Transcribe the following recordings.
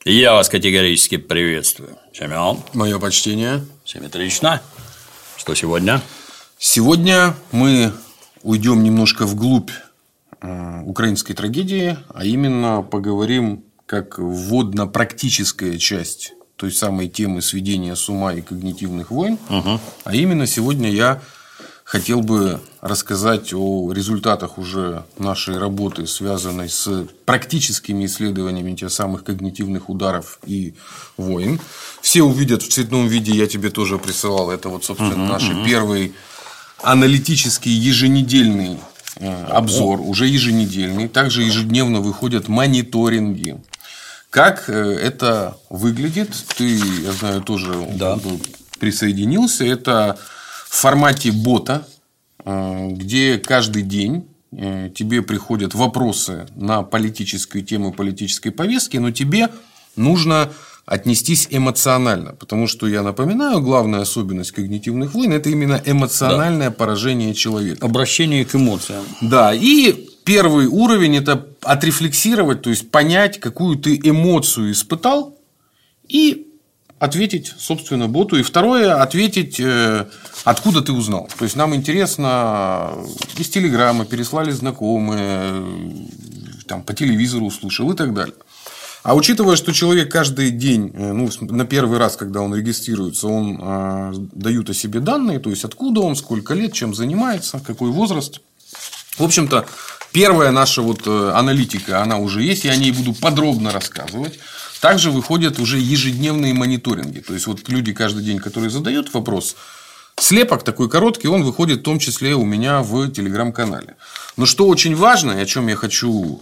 Я вас категорически приветствую. Семен. Мое почтение. Симметрично. Что сегодня? Сегодня мы уйдем немножко вглубь украинской трагедии, а именно поговорим как вводно-практическая часть той самой темы сведения с ума и когнитивных войн. А именно сегодня я хотел бы рассказать о результатах уже нашей работы, связанной с практическими исследованиями тех самых когнитивных ударов и войн. Все увидят в цветном виде, я тебе тоже присылал. Это вот, собственно, наш первый аналитический еженедельный обзор, уже еженедельный. Также ежедневно выходят мониторинги. Как это выглядит? Ты, я знаю, тоже присоединился. Это в формате бота, где каждый день тебе приходят вопросы на политическую тему, политической повестки, но тебе нужно отнестись эмоционально. Потому что, я напоминаю, главная особенность когнитивных войн – это именно эмоциональное поражение человека. Обращение к эмоциям. Да, и первый уровень – это отрефлексировать, то есть понять, какую ты эмоцию испытал, и ответить, собственно, боту. И второе – ответить, откуда ты узнал. То есть, нам интересно, из телеграмма переслали знакомые, там, по телевизору услышал и так далее. А учитывая, что человек каждый день, на первый раз, когда он регистрируется, он дают о себе данные, то есть, откуда он, сколько лет, чем занимается, какой возраст. В общем-то, первая наша аналитика, она уже есть, я о ней буду подробно рассказывать. Также выходят уже ежедневные мониторинги. То есть, люди каждый день, которые задают вопрос, слепок такой короткий, он выходит в том числе у меня в телеграм-канале. Но что очень важно, и о чем я хочу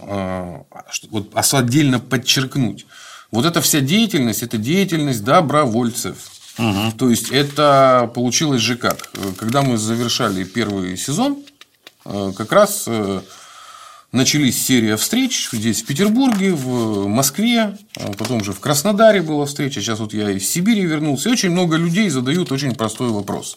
отдельно подчеркнуть, вот эта вся деятельность, это деятельность добровольцев. То есть, это получилось же как? Когда мы завершали первый сезон, как раз начались серия встреч здесь, в Петербурге, в Москве, потом же в Краснодаре была встреча, сейчас я из Сибири вернулся, и очень много людей задают очень простой вопрос.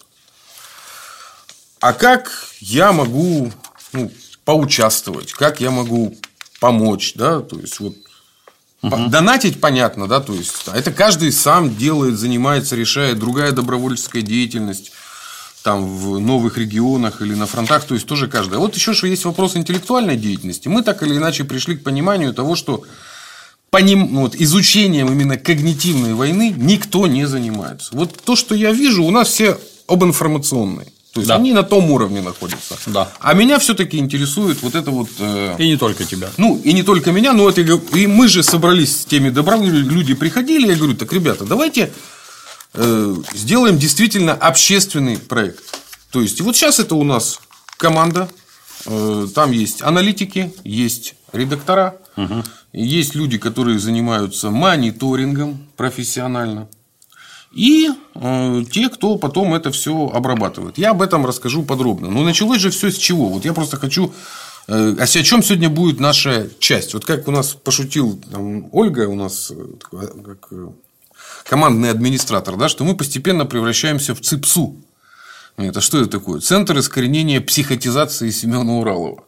А как я могу поучаствовать, как я могу помочь, да, то есть, донатить, понятно, да, то есть, это каждый сам делает, занимается, решает, другая добровольческая деятельность, там, в новых регионах или на фронтах, то есть, тоже каждый. А вот еще есть вопрос интеллектуальной деятельности. Мы так или иначе пришли к пониманию того, что изучением именно когнитивной войны никто не занимается. Вот то, что я вижу, у нас все обинформационные. То есть, они на том уровне находятся. Да. А меня все-таки интересует И не только тебя. И не только меня, но и мы же собрались с теми добровольцами, люди приходили, я говорю, так, ребята, давайте сделаем действительно общественный проект. То есть, сейчас это у нас команда, там есть аналитики, есть редактора, есть люди, которые занимаются мониторингом профессионально, и те, кто потом это все обрабатывает. Я об этом расскажу подробно. Но началось же все с чего? Я просто хочу... О чем сегодня будет наша часть? Как у нас пошутил Ольга, у нас как командный администратор, да, что мы постепенно превращаемся в ЦИПСУ. Это что это такое? Центр искоренения психотизации Семена Уралова.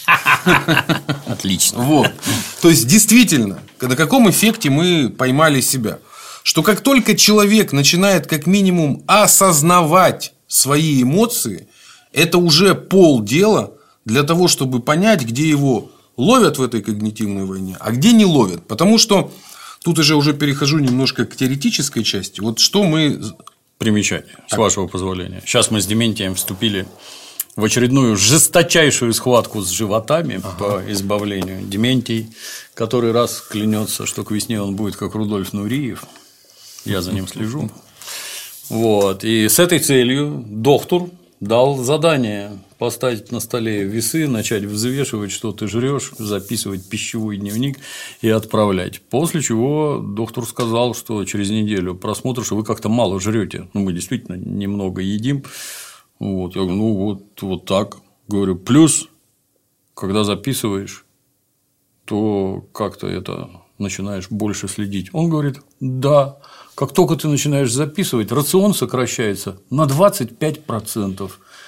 Отлично. То есть, действительно, на каком эффекте мы поймали себя? Что как только человек начинает как минимум осознавать свои эмоции, это уже полдела для того, чтобы понять, где его ловят в этой когнитивной войне, а где не ловят. Потому что тут уже перехожу немножко к теоретической части. Что мы... Примечание, с вашего позволения. Сейчас мы с Дементием вступили в очередную жесточайшую схватку с животами по избавлению. Дементий который раз клянется, что к весне он будет как Рудольф Нуриев. Я за ним слежу. И с этой целью доктор дал задание поставить на столе весы, начать взвешивать, что ты жрешь, записывать пищевой дневник и отправлять. После чего доктор сказал, что через неделю просмотр, что вы как-то мало жрете. Мы действительно немного едим. Я говорю, вот так. Говорю, плюс, когда записываешь, то как-то это начинаешь больше следить. Он говорит, да, как только ты начинаешь записывать, рацион сокращается на 25%.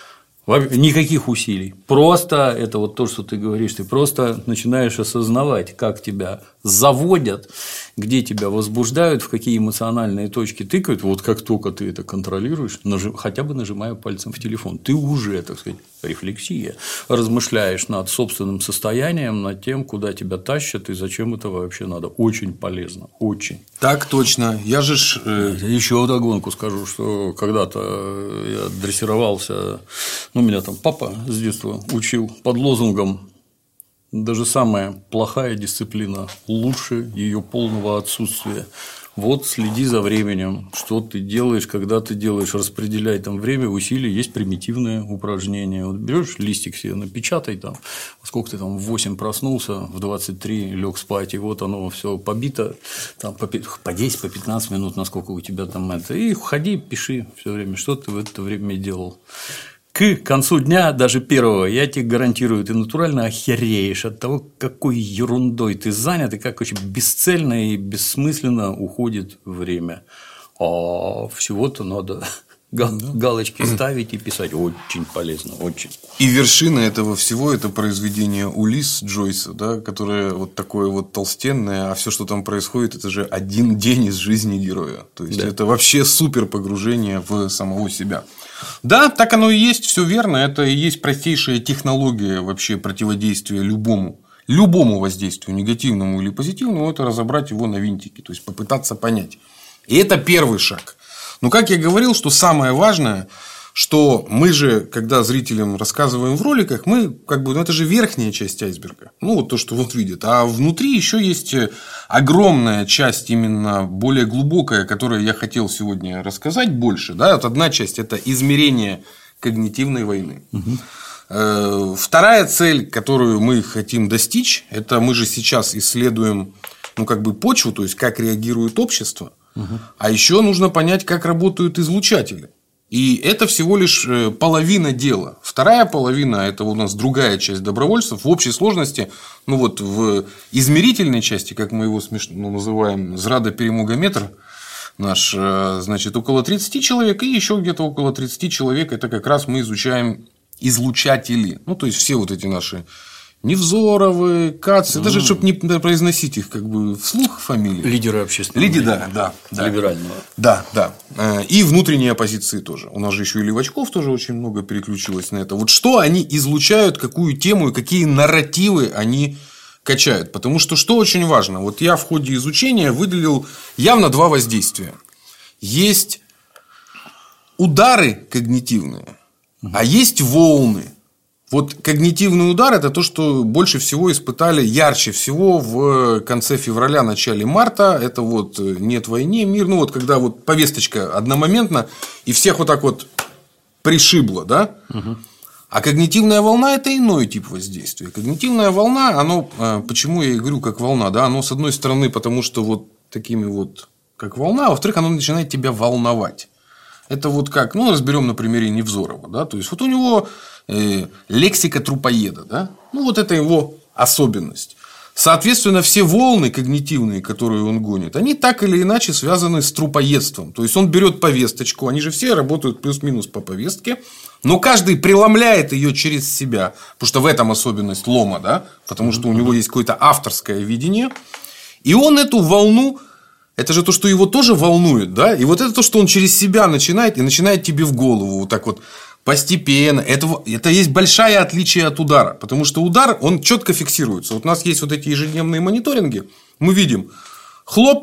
Никаких усилий. Просто это вот то, что ты говоришь, ты просто начинаешь осознавать, как тебя заводят, где тебя возбуждают, в какие эмоциональные точки тыкают. Вот как только ты это контролируешь, хотя бы нажимая пальцем в телефон, ты уже, так сказать, рефлексия, размышляешь над собственным состоянием, над тем, куда тебя тащат и зачем это вообще надо. Очень полезно, очень. Так точно. Я же еще вдогонку скажу, что когда-то я дрессировался, меня там папа с детства учил под лозунгом: даже самая плохая дисциплина лучше ее полного отсутствия. Вот следи за временем, что ты делаешь, когда ты делаешь, распределяй там время, усилия, есть примитивное упражнение. Вот берешь листик себе, напечатай там, сколько ты там в 8 проснулся, в 23 лег спать, и вот оно все побито, там по 10, по 15 минут, насколько у тебя там это, и ходи, пиши все время, что ты в это время делал. К концу дня, даже первого, я тебе гарантирую, ты натурально охереешь от того, какой ерундой ты занят, и как очень бесцельно и бессмысленно уходит время. А всего-то надо галочки ставить и писать. Очень полезно, очень. И вершина этого всего – это произведение «Улисс» Джойса, да, которое вот такое вот толстенное, а все, что там происходит, это же один день из жизни героя. То есть, это вообще супер погружение в самого себя. Да, так оно и есть, все верно. Это и есть простейшая технология вообще противодействия любому воздействию, негативному или позитивному, это разобрать его на винтики, то есть попытаться понять. И это первый шаг. Но, как я говорил, что самое важное, что мы же, когда зрителям рассказываем в роликах, мы это же верхняя часть айсберга. Вот то, что вот видят. А внутри еще есть огромная часть, именно более глубокая, которую я хотел сегодня рассказать больше. Да? Вот одна часть – это измерение когнитивной войны. Вторая цель, которую мы хотим достичь, это мы же сейчас исследуем почву, то есть как реагирует общество. А еще нужно понять, как работают излучатели. И это всего лишь половина дела. Вторая половина – это у нас другая часть добровольцев. В общей сложности, в измерительной части, как мы его смешно называем, зрадоперемогометр наш, значит, около 30 человек. И еще где-то около 30 человек – это как раз мы изучаем излучатели. То есть, все вот эти наши Невзоровы, Кацы, даже чтобы не произносить их вслух фамилии. Лидеры общественного мнения. Да. Либерального. Да. И внутренней оппозиции тоже. У нас же еще и левачков тоже очень много переключилось на это. Вот что они излучают, какую тему и какие нарративы они качают. Потому что очень важно. Вот я в ходе изучения выделил явно два воздействия. Есть удары когнитивные, а есть волны. Вот когнитивный удар – это то, что больше всего испытали, ярче всего в конце февраля, начале марта. Это вот «Нет войне, мир». Когда повесточка одномоментно, и всех вот так вот пришибло, да? А когнитивная волна – это иной тип воздействия. Когнитивная волна, почему я и говорю, как волна, да? Оно, с одной стороны, потому что такими как волна, а во-вторых, оно начинает тебя волновать. Это как, разберем на примере Невзорова, да? То есть, у него лексика трупоеда, да? Это его особенность. Соответственно, все волны когнитивные, которые он гонит, они так или иначе связаны с трупоедством. То есть, он берет повесточку, они же все работают плюс-минус по повестке, но каждый преломляет ее через себя, потому что в этом особенность лома, да? Потому что у него есть какое-то авторское видение, и он эту волну, это же то, что его тоже волнует, да? И вот это то, что он через себя начинает, и начинает тебе в голову вот так вот постепенно. Это есть большое отличие от удара. Потому что удар, он четко фиксируется. Вот у нас есть вот эти ежедневные мониторинги. Мы видим, хлоп,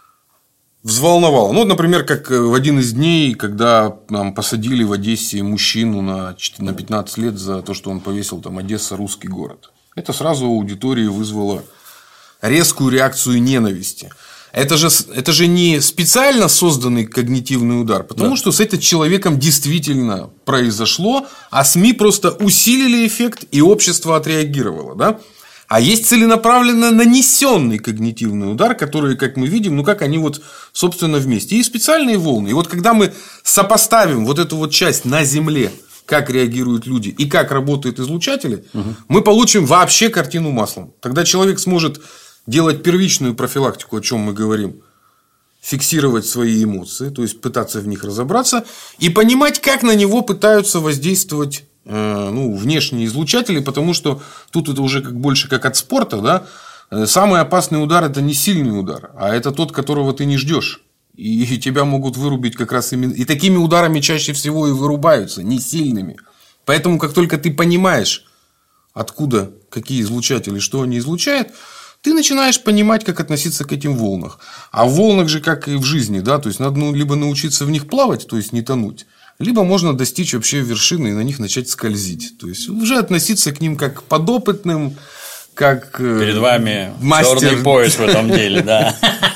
взволновал. Например, как в один из дней, когда нам посадили в Одессе мужчину на 15 лет за то, что он повесил там «Одесса – русский город». Это сразу у аудитории вызвало резкую реакцию ненависти. Это же не специально созданный когнитивный удар, потому что с этим человеком действительно произошло, а СМИ просто усилили эффект, и общество отреагировало. Да? А есть целенаправленно нанесенный когнитивный удар, который, как мы видим, как они собственно, вместе. И специальные волны. И когда мы сопоставим вот эту часть на Земле, как реагируют люди и как работают излучатели, мы получим вообще картину маслом. Тогда человек сможет делать первичную профилактику, о чем мы говорим, фиксировать свои эмоции, то есть пытаться в них разобраться и понимать, как на него пытаются воздействовать внешние излучатели, потому что тут это уже больше как от спорта, да? Самый опасный удар – это не сильный удар, а это тот, которого ты не ждешь. И тебя могут вырубить как раз именно... И такими ударами чаще всего и вырубаются, не сильными. Поэтому, как только ты понимаешь, откуда какие излучатели, что они излучают, ты начинаешь понимать, как относиться к этим волнам. А в волнах же, как и в жизни, да, то есть надо либо научиться в них плавать, то есть не тонуть, либо можно достичь вообще вершины и на них начать скользить. То есть уже относиться к ним как к подопытным, как перед вами мастер. Черный пояс в этом деле, да.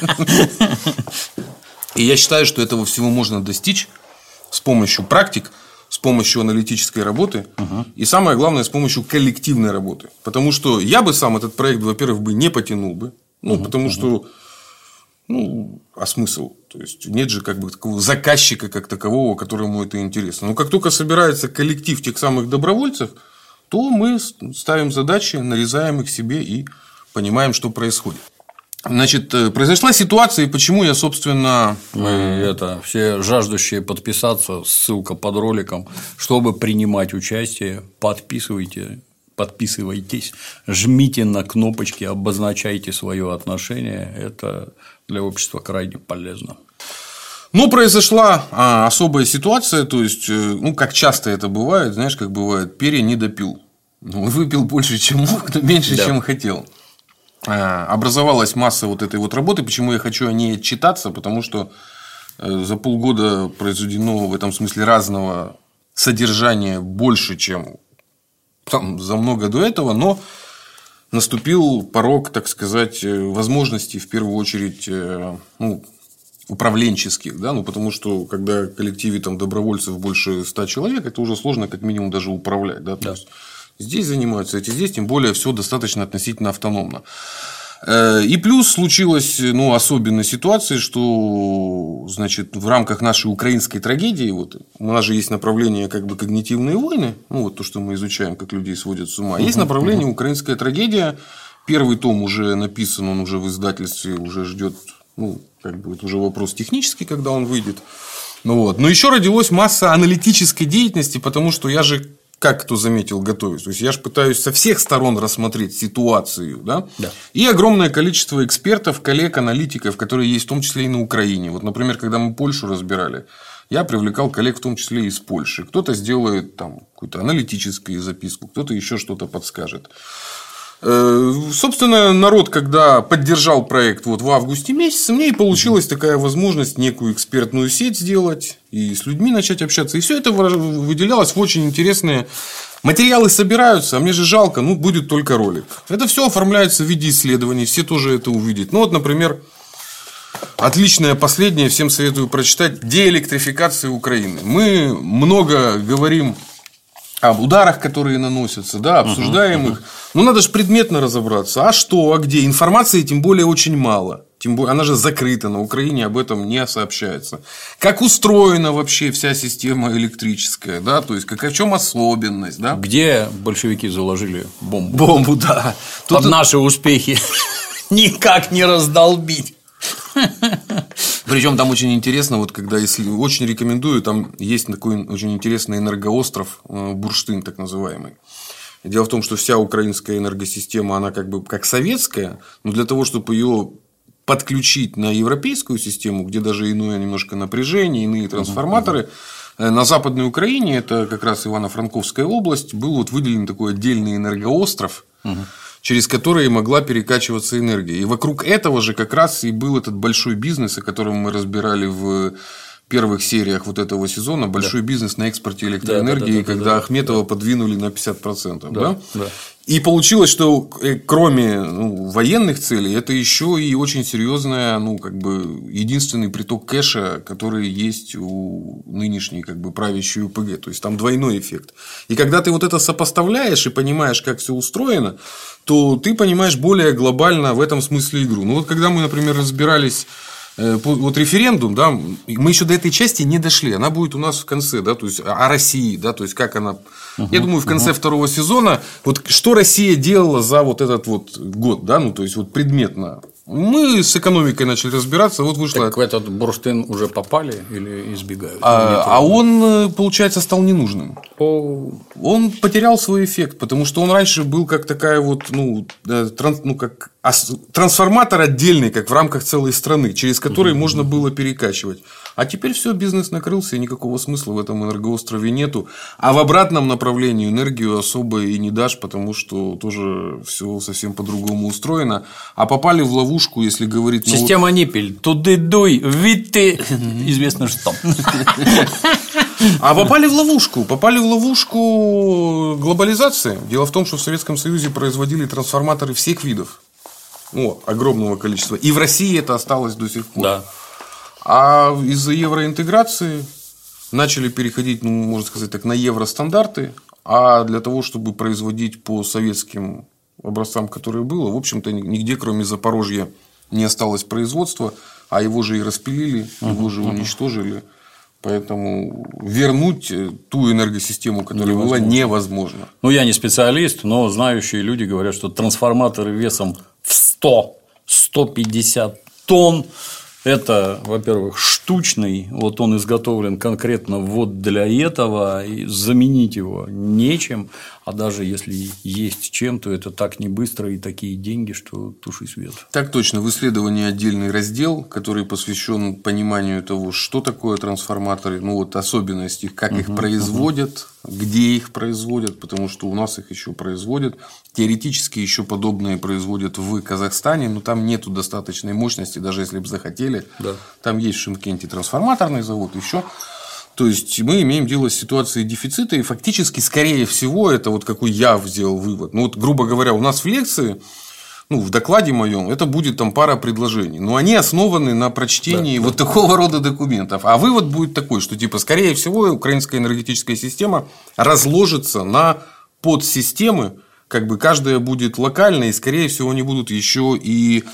И я считаю, что этого всего можно достичь с помощью практик, с помощью аналитической работы и, самое главное, с помощью коллективной работы. Потому что я бы сам этот проект, во-первых, бы не потянул бы. Потому что, а смысл? То есть нет же как бы такого заказчика как такового, которому это интересно. Но как только собирается коллектив тех самых добровольцев, то мы ставим задачи, нарезаем их себе и понимаем, что происходит. Значит, произошла ситуация, и почему я, собственно... все жаждущие подписаться, ссылка под роликом, чтобы принимать участие, подписывайтесь, жмите на кнопочки, обозначайте свое отношение, это для общества крайне полезно. Но произошла особая ситуация, то есть, как часто это бывает, знаешь, как бывает, перья не допил. Выпил больше, чем мог, но меньше, чем хотел. Образовалась масса вот этой вот работы. Почему я хочу о ней отчитаться? Потому что за полгода произведено в этом смысле разного содержания больше, чем за много до этого. Но наступил порог, так сказать, возможностей, в первую очередь, управленческих. Да? Потому что, когда в коллективе добровольцев больше 100 человек, это уже сложно как минимум даже управлять. Да? То есть, здесь занимаются эти, здесь, тем более, все достаточно относительно автономно. И плюс случилась особенная ситуация, что в рамках нашей украинской трагедии, у нас же есть направление как бы когнитивные войны, то, что мы изучаем, как людей сводят с ума. Есть направление украинская трагедия. Первый том уже написан, он уже в издательстве, уже ждет, это уже вопрос технический, когда он выйдет. Но еще родилась масса аналитической деятельности, потому что я же, как кто заметил, готовюсь. То есть, я же пытаюсь со всех сторон рассмотреть ситуацию. Да? Да. И огромное количество экспертов, коллег, аналитиков, которые есть в том числе и на Украине. Например, когда мы Польшу разбирали, я привлекал коллег в том числе и из Польши. Кто-то сделает какую-то аналитическую записку, кто-то еще что-то подскажет. Собственно, народ, когда поддержал проект в августе месяце, мне и получилась такая возможность некую экспертную сеть сделать и с людьми начать общаться. И все это выделялось в очень интересные материалы собираются, а мне же жалко, будет только ролик. Это все оформляется в виде исследований, все тоже это увидят. Например, отличное последнее, всем советую прочитать, «Деэлектрификация Украины». Мы много говорим об ударах, которые наносятся, да, обсуждаем их. Но надо же предметно разобраться. А что, а где? Информации тем более очень мало. Тем более, она же закрыта. На Украине об этом не сообщается. Как устроена вообще вся система электрическая, да? То есть, в чем особенность, да? Где большевики заложили бомбу? Бомбу, да. Под наши успехи никак не раздолбить. Причем там очень интересно, когда если очень рекомендую, там есть такой очень интересный энергоостров Бурштин, так называемый. Дело в том, что вся украинская энергосистема, она как советская, но для того, чтобы ее подключить на европейскую систему, где даже иное немножко напряжение, иные трансформаторы, на Западной Украине, это как раз Ивано-Франковская область, был выделен такой отдельный энергоостров, через которые могла перекачиваться энергия. И вокруг этого же как раз и был этот большой бизнес, о котором мы разбирали в первых сериях этого сезона, большой бизнес на экспорте электроэнергии, когда Ахметова подвинули на 50%. Да? Да. И получилось, что кроме военных целей, это еще и очень серьезная, единственный приток кэша, который есть у нынешней правящей УПГ. То есть там двойной эффект. И когда ты это сопоставляешь и понимаешь, как все устроено, то ты понимаешь более глобально в этом смысле игру. Когда мы, например, разбирались. Референдум, да, мы еще до этой части не дошли. Она будет у нас в конце, да, то есть о России, да, то есть как она. Я думаю, в конце второго сезона, что Россия делала за этот год, да, то есть предметно. Мы с экономикой начали разбираться, вот вышло. Так в этот бурштин уже попали или избегают? А он, получается, стал ненужным. Он потерял свой эффект, потому что он раньше был как такая вот, как трансформатор отдельный, как в рамках целой страны, через который можно было перекачивать. А теперь все, бизнес накрылся, и никакого смысла в этом энергоострове нету. А в обратном направлении энергию особо и не дашь, потому что тоже все совсем по-другому устроено. А попали в ловушку, если говорить... Система Ниппель. Туды дуй, виты. Известно что. А попали в ловушку. Попали в ловушку глобализации. Дело в том, что в Советском Союзе производили трансформаторы всех видов. Огромного количества. И в России это осталось до сих пор. Да. А из-за евроинтеграции начали переходить, можно сказать так, на евростандарты. А для того, чтобы производить по советским образцам, которые было, в общем-то, нигде, кроме Запорожья, не осталось производства. А его же и распилили, его же уничтожили. Поэтому вернуть ту энергосистему, которая была, невозможно. Я не специалист, но знающие люди говорят, что трансформаторы весом в 100-150 тонн. Это, во-первых, штучный, он изготовлен конкретно для этого, и заменить его нечем, а даже если есть чем, то это так не быстро и такие деньги, что туши свет. Так точно, в исследовании отдельный раздел, который посвящен пониманию того, что такое трансформаторы, особенности, как их производят, где их производят, потому что у нас их еще производят. Теоретически еще подобные производят в Казахстане, но там нету достаточной мощности, даже если бы захотели. Да. Там есть в Шымкенте трансформаторный завод, еще. То есть мы имеем дело с ситуацией дефицита, и фактически, скорее всего, это какой я сделал вывод. Грубо говоря, у нас в лекции, в докладе моем, это будет там пара предложений, но они основаны на прочтении такого рода документов. А вывод будет такой, что скорее всего, украинская энергетическая система разложится на подсистемы, каждая будет локальной, и, скорее всего, они будут еще и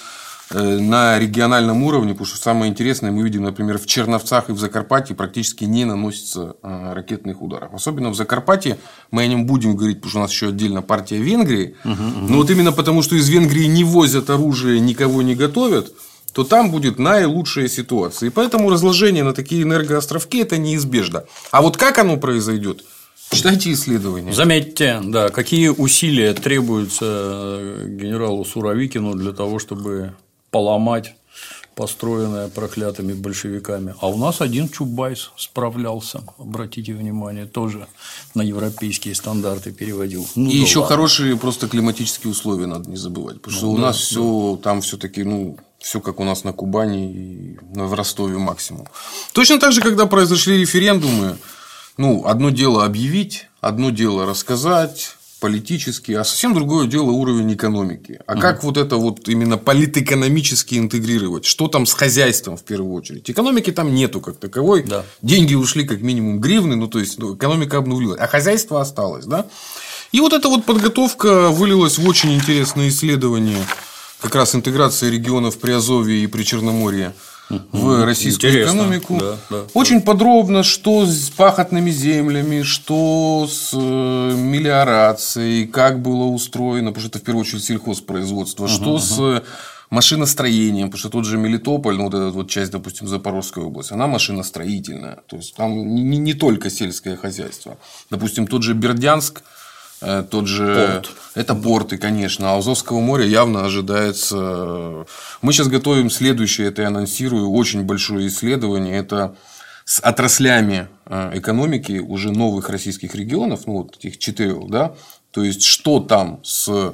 на региональном уровне, потому что самое интересное, мы видим, например, в Черновцах и в Закарпатье практически не наносится ракетных ударов. Особенно в Закарпатье, мы о нем будем говорить, потому что у нас еще отдельно партия Венгрии. Но именно потому, что из Венгрии не возят оружие, никого не готовят, то там будет наилучшая ситуация. И поэтому разложение на такие энергоостровки – это неизбежно. А как оно произойдет? Читайте исследования. Заметьте, какие усилия требуются генералу Суровикину для того, чтобы поломать построенное проклятыми большевиками. А у нас один Чубайс справлялся, обратите внимание, тоже на европейские стандарты переводил. И еще хорошие просто климатические условия надо не забывать, потому что у нас все там все-таки, все как у нас на Кубани и в Ростове максимум. Точно так же, когда произошли референдумы, одно дело объявить, одно дело рассказать политически, а совсем другое дело уровень экономики. А как это именно политэкономически интегрировать? Что там с хозяйством в первую очередь? Экономики там нету как таковой. Да. Деньги ушли как минимум гривны, то есть экономика обнулилась, а хозяйство осталось. Да? И эта подготовка вылилась в очень интересное исследование как раз интеграции регионов Приазовья и Причерноморья в российскую экономику. Очень подробно, что с пахотными землями, что с мелиорацией, как было устроено, потому что это в первую очередь сельхозпроизводство, что с машиностроением, потому что тот же Мелитополь, эта часть, допустим, Запорожской области, она машиностроительная. То есть там не только сельское хозяйство. Допустим, тот же Бердянск, тот же порт. Это порты, конечно. А у Азовского моря явно ожидается. Мы сейчас готовим следующее, это я анонсирую, очень большое исследование. Это с отраслями экономики уже новых российских регионов, этих 4, да, то есть что там с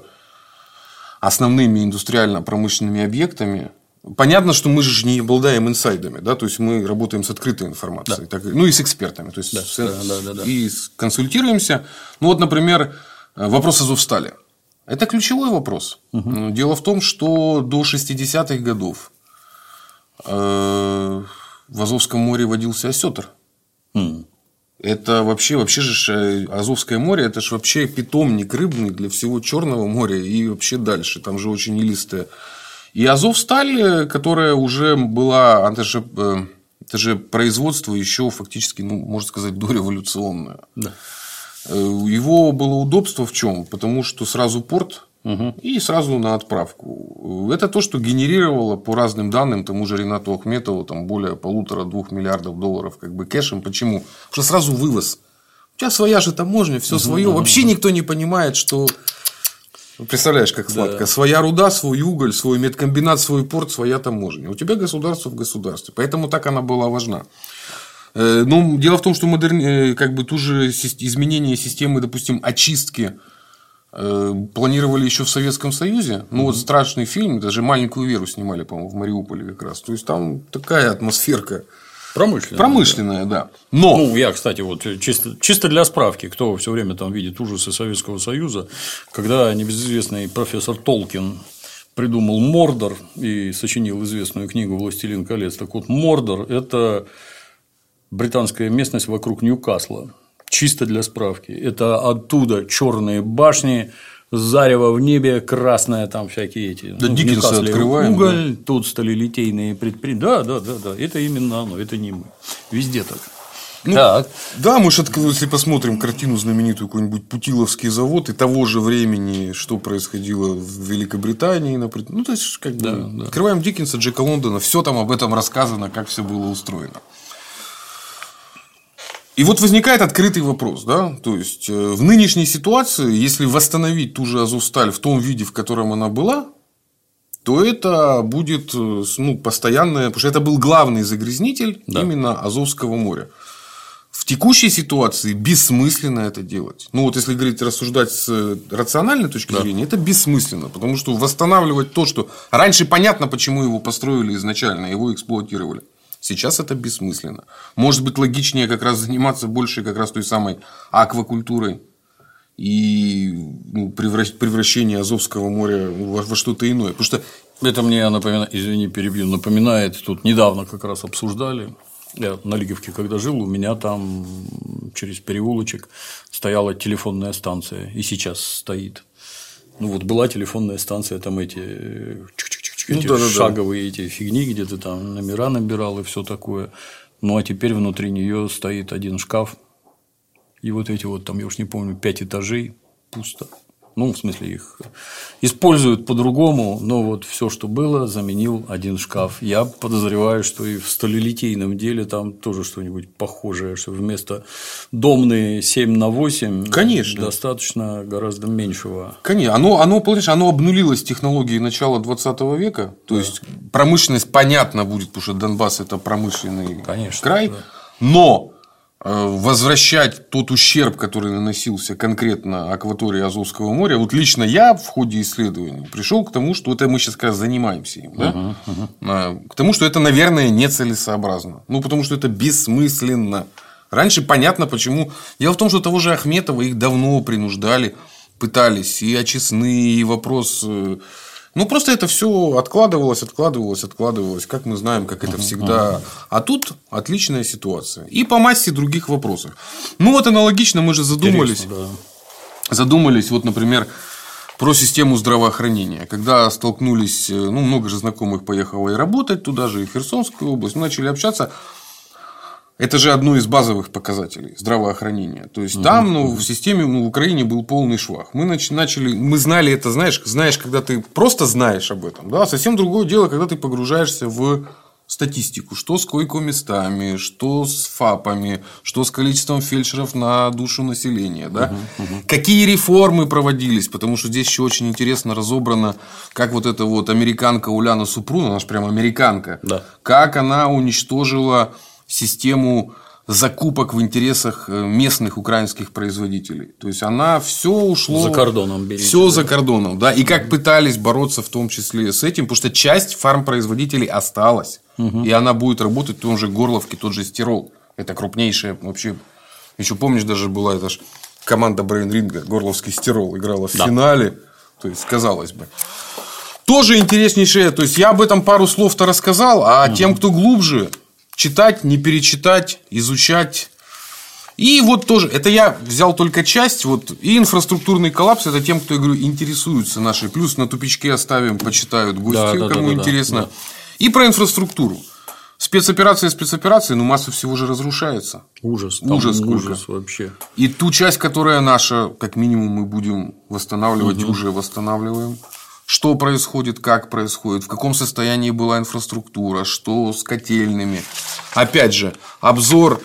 основными индустриально-промышленными объектами. Понятно, что мы же не обладаем инсайдами, да, то есть мы работаем с открытой информацией, так, и с экспертами, то есть и консультируемся. Например, вопрос Азовстали. Это ключевой вопрос. Дело в том, что до 60-х годов в Азовском море водился осетр. Это вообще же Азовское море, это же вообще питомник рыбный для всего Черного моря и вообще дальше. Там же очень илистое. И Азовсталь, которая уже была, это же производство еще фактически, можно сказать, дореволюционное. Да. Его было удобство в чем? Потому что сразу порт, и сразу на отправку. Это то, что генерировало, по разным данным, тому же Ренату Ахметову, там более 1,5-2 миллиардов долларов как бы кэшем. Почему? Потому что сразу вывоз. У тебя своя же таможня, все свое. Вообще никто не понимает, что... Представляешь, как сладко. Да. Своя руда, свой уголь, свой медкомбинат, свой порт, своя таможня. У тебя государство в государстве. Поэтому так она была важна. Но дело в том, что как бы ту же изменение системы, допустим, очистки планировали еще в Советском Союзе. Ну, вот страшный фильм, даже «Маленькую Веру» снимали, по-моему, в Мариуполе как раз. То есть там такая атмосферка. Промышленная, да. Но... Ну, я, кстати, вот чисто для справки, кто все время там видит ужасы Советского Союза, когда небезызвестный профессор Толкин придумал Мордор и сочинил известную книгу «Властелин колец». Так вот, Мордор – это британская местность вокруг Ньюкасла. Чисто для справки. Это оттуда черные башни, зарево в небе, красное там всякие эти. Да, Диккенса открываем. Уголь, да. Тут сталелитейные предприятия. Да. Это именно оно, это не мы. Везде так. Ну, так. Да, мы же, если посмотрим картину знаменитую, какой-нибудь Путиловский завод и того же времени, что происходило в Великобритании, например. Ну, то есть, как бы открываем Диккенса, Джека Лондона, все там об этом рассказано, как все было устроено. И вот возникает открытый вопрос, да, то есть в нынешней ситуации, если восстановить ту же Азовсталь в том виде, в котором она была, то это будет постоянное, потому что это был главный загрязнитель именно Азовского моря. В текущей ситуации бессмысленно это делать. Ну, вот если говорить, рассуждать с рациональной точки зрения, это бессмысленно, потому что восстанавливать то, что раньше понятно, почему его построили изначально, его эксплуатировали. Сейчас это бессмысленно. Может быть, логичнее как раз заниматься больше как раз той самой аквакультурой и превращение Азовского моря во что-то иное. Потому что это мне напоминает, извини, перебью, напоминает, тут недавно как раз обсуждали. Я на Лиговке, когда жил, у меня там через переулочек стояла телефонная станция, и сейчас стоит. Ну, вот была телефонная станция, там эти шаговые эти фигни, где ты там номера набирал и все такое. Ну, а теперь внутри нее стоит один шкаф. И вот эти вот там, я уж не помню, 5 этажей пусто. Ну, в смысле, их используют по-другому, но вот все, что было, заменил один шкаф. Я подозреваю, что и в сталелитейном деле там тоже что-нибудь похожее, что вместо домны 7/8 конечно. Достаточно гораздо меньшего. Конечно, оно обнулилось технологией начала 20 века. То есть промышленность, понятно, будет, потому что Донбасс это промышленный край, но возвращать тот ущерб, который наносился конкретно акватории Азовского моря. Вот лично я в ходе исследований пришел к тому, что это мы сейчас как раз занимаемся им. Да? К тому, что это, наверное, нецелесообразно. Ну, потому что это бессмысленно. Раньше понятно, почему. Дело в том, что того же Ахметова их давно принуждали, пытались. И очистные, и вопрос. Ну, просто это все откладывалось. Как мы знаем, как это всегда. А тут отличная ситуация. И по массе других вопросов. Ну, вот аналогично мы же задумались. Задумались, вот, например, про систему здравоохранения. Когда столкнулись, много же знакомых поехало и работать туда же, и в Херсонскую область. Мы начали общаться. Это же одно из базовых показателей здравоохранения. То есть там в системе в Украине был полный швах. Мы знали это, знаешь, когда ты просто знаешь об этом. Да? Совсем другое дело, когда ты погружаешься в статистику. Что с койко-местами, что с ФАПами, что с количеством фельдшеров на душу населения. Да? Какие реформы проводились. Потому что здесь еще очень интересно разобрано, как вот эта вот американка Уляна Супрун, она же прям американка, как она уничтожила систему закупок в интересах местных украинских производителей. То есть она все ушло за кордоном. Все за кордоном, да. И как пытались бороться в том числе с этим, потому что часть фармпроизводителей осталась. И она будет работать в том же Горловке, тот же Стирол. Это крупнейшая вообще. Еще помнишь, даже была эта ж команда Брейн-Ринга, Горловский Стирол, играла в финале. То есть, казалось бы. Тоже интереснейшее. То есть я об этом пару слов-то рассказал, а тем, кто глубже. Читать, не перечитать, изучать. И вот тоже, это я взял только часть. Вот, и инфраструктурный коллапс, это тем, кто, я говорю, интересуется нашей. Плюс на тупичке оставим, почитают гости, кому интересно. И про инфраструктуру. спецоперации, но масса всего же разрушается. Ужас вообще. И ту часть, которая наша, как минимум, мы будем восстанавливать, уже восстанавливаем. Что происходит, как происходит, в каком состоянии была инфраструктура, что с котельными. Опять же, обзор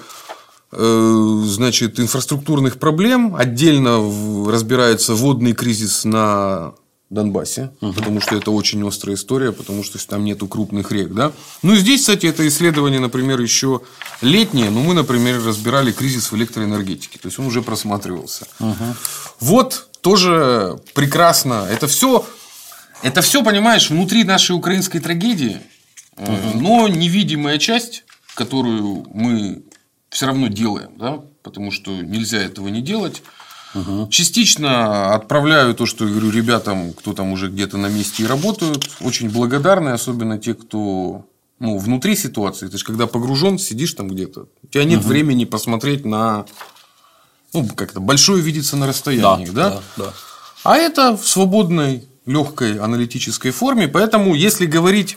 инфраструктурных проблем. Отдельно разбирается водный кризис на Донбассе, потому что это очень острая история, потому что там нету крупных рек. Да? Ну, здесь, кстати, это исследование, например, еще летнее, но мы, например, разбирали кризис в электроэнергетике. То есть он уже просматривался. Вот тоже прекрасно. Это все, понимаешь, внутри нашей украинской трагедии, но невидимая часть, которую мы все равно делаем, да? Потому что нельзя этого не делать. Частично отправляю то, что я говорю ребятам, кто там уже где-то на месте и работают. Очень благодарны, особенно те, кто внутри ситуации. Ты же когда погружен, сидишь там где-то, у тебя нет времени посмотреть на как-то большое видится на расстоянии. Да? А это в свободной, легкой аналитической форме. Поэтому, если говорить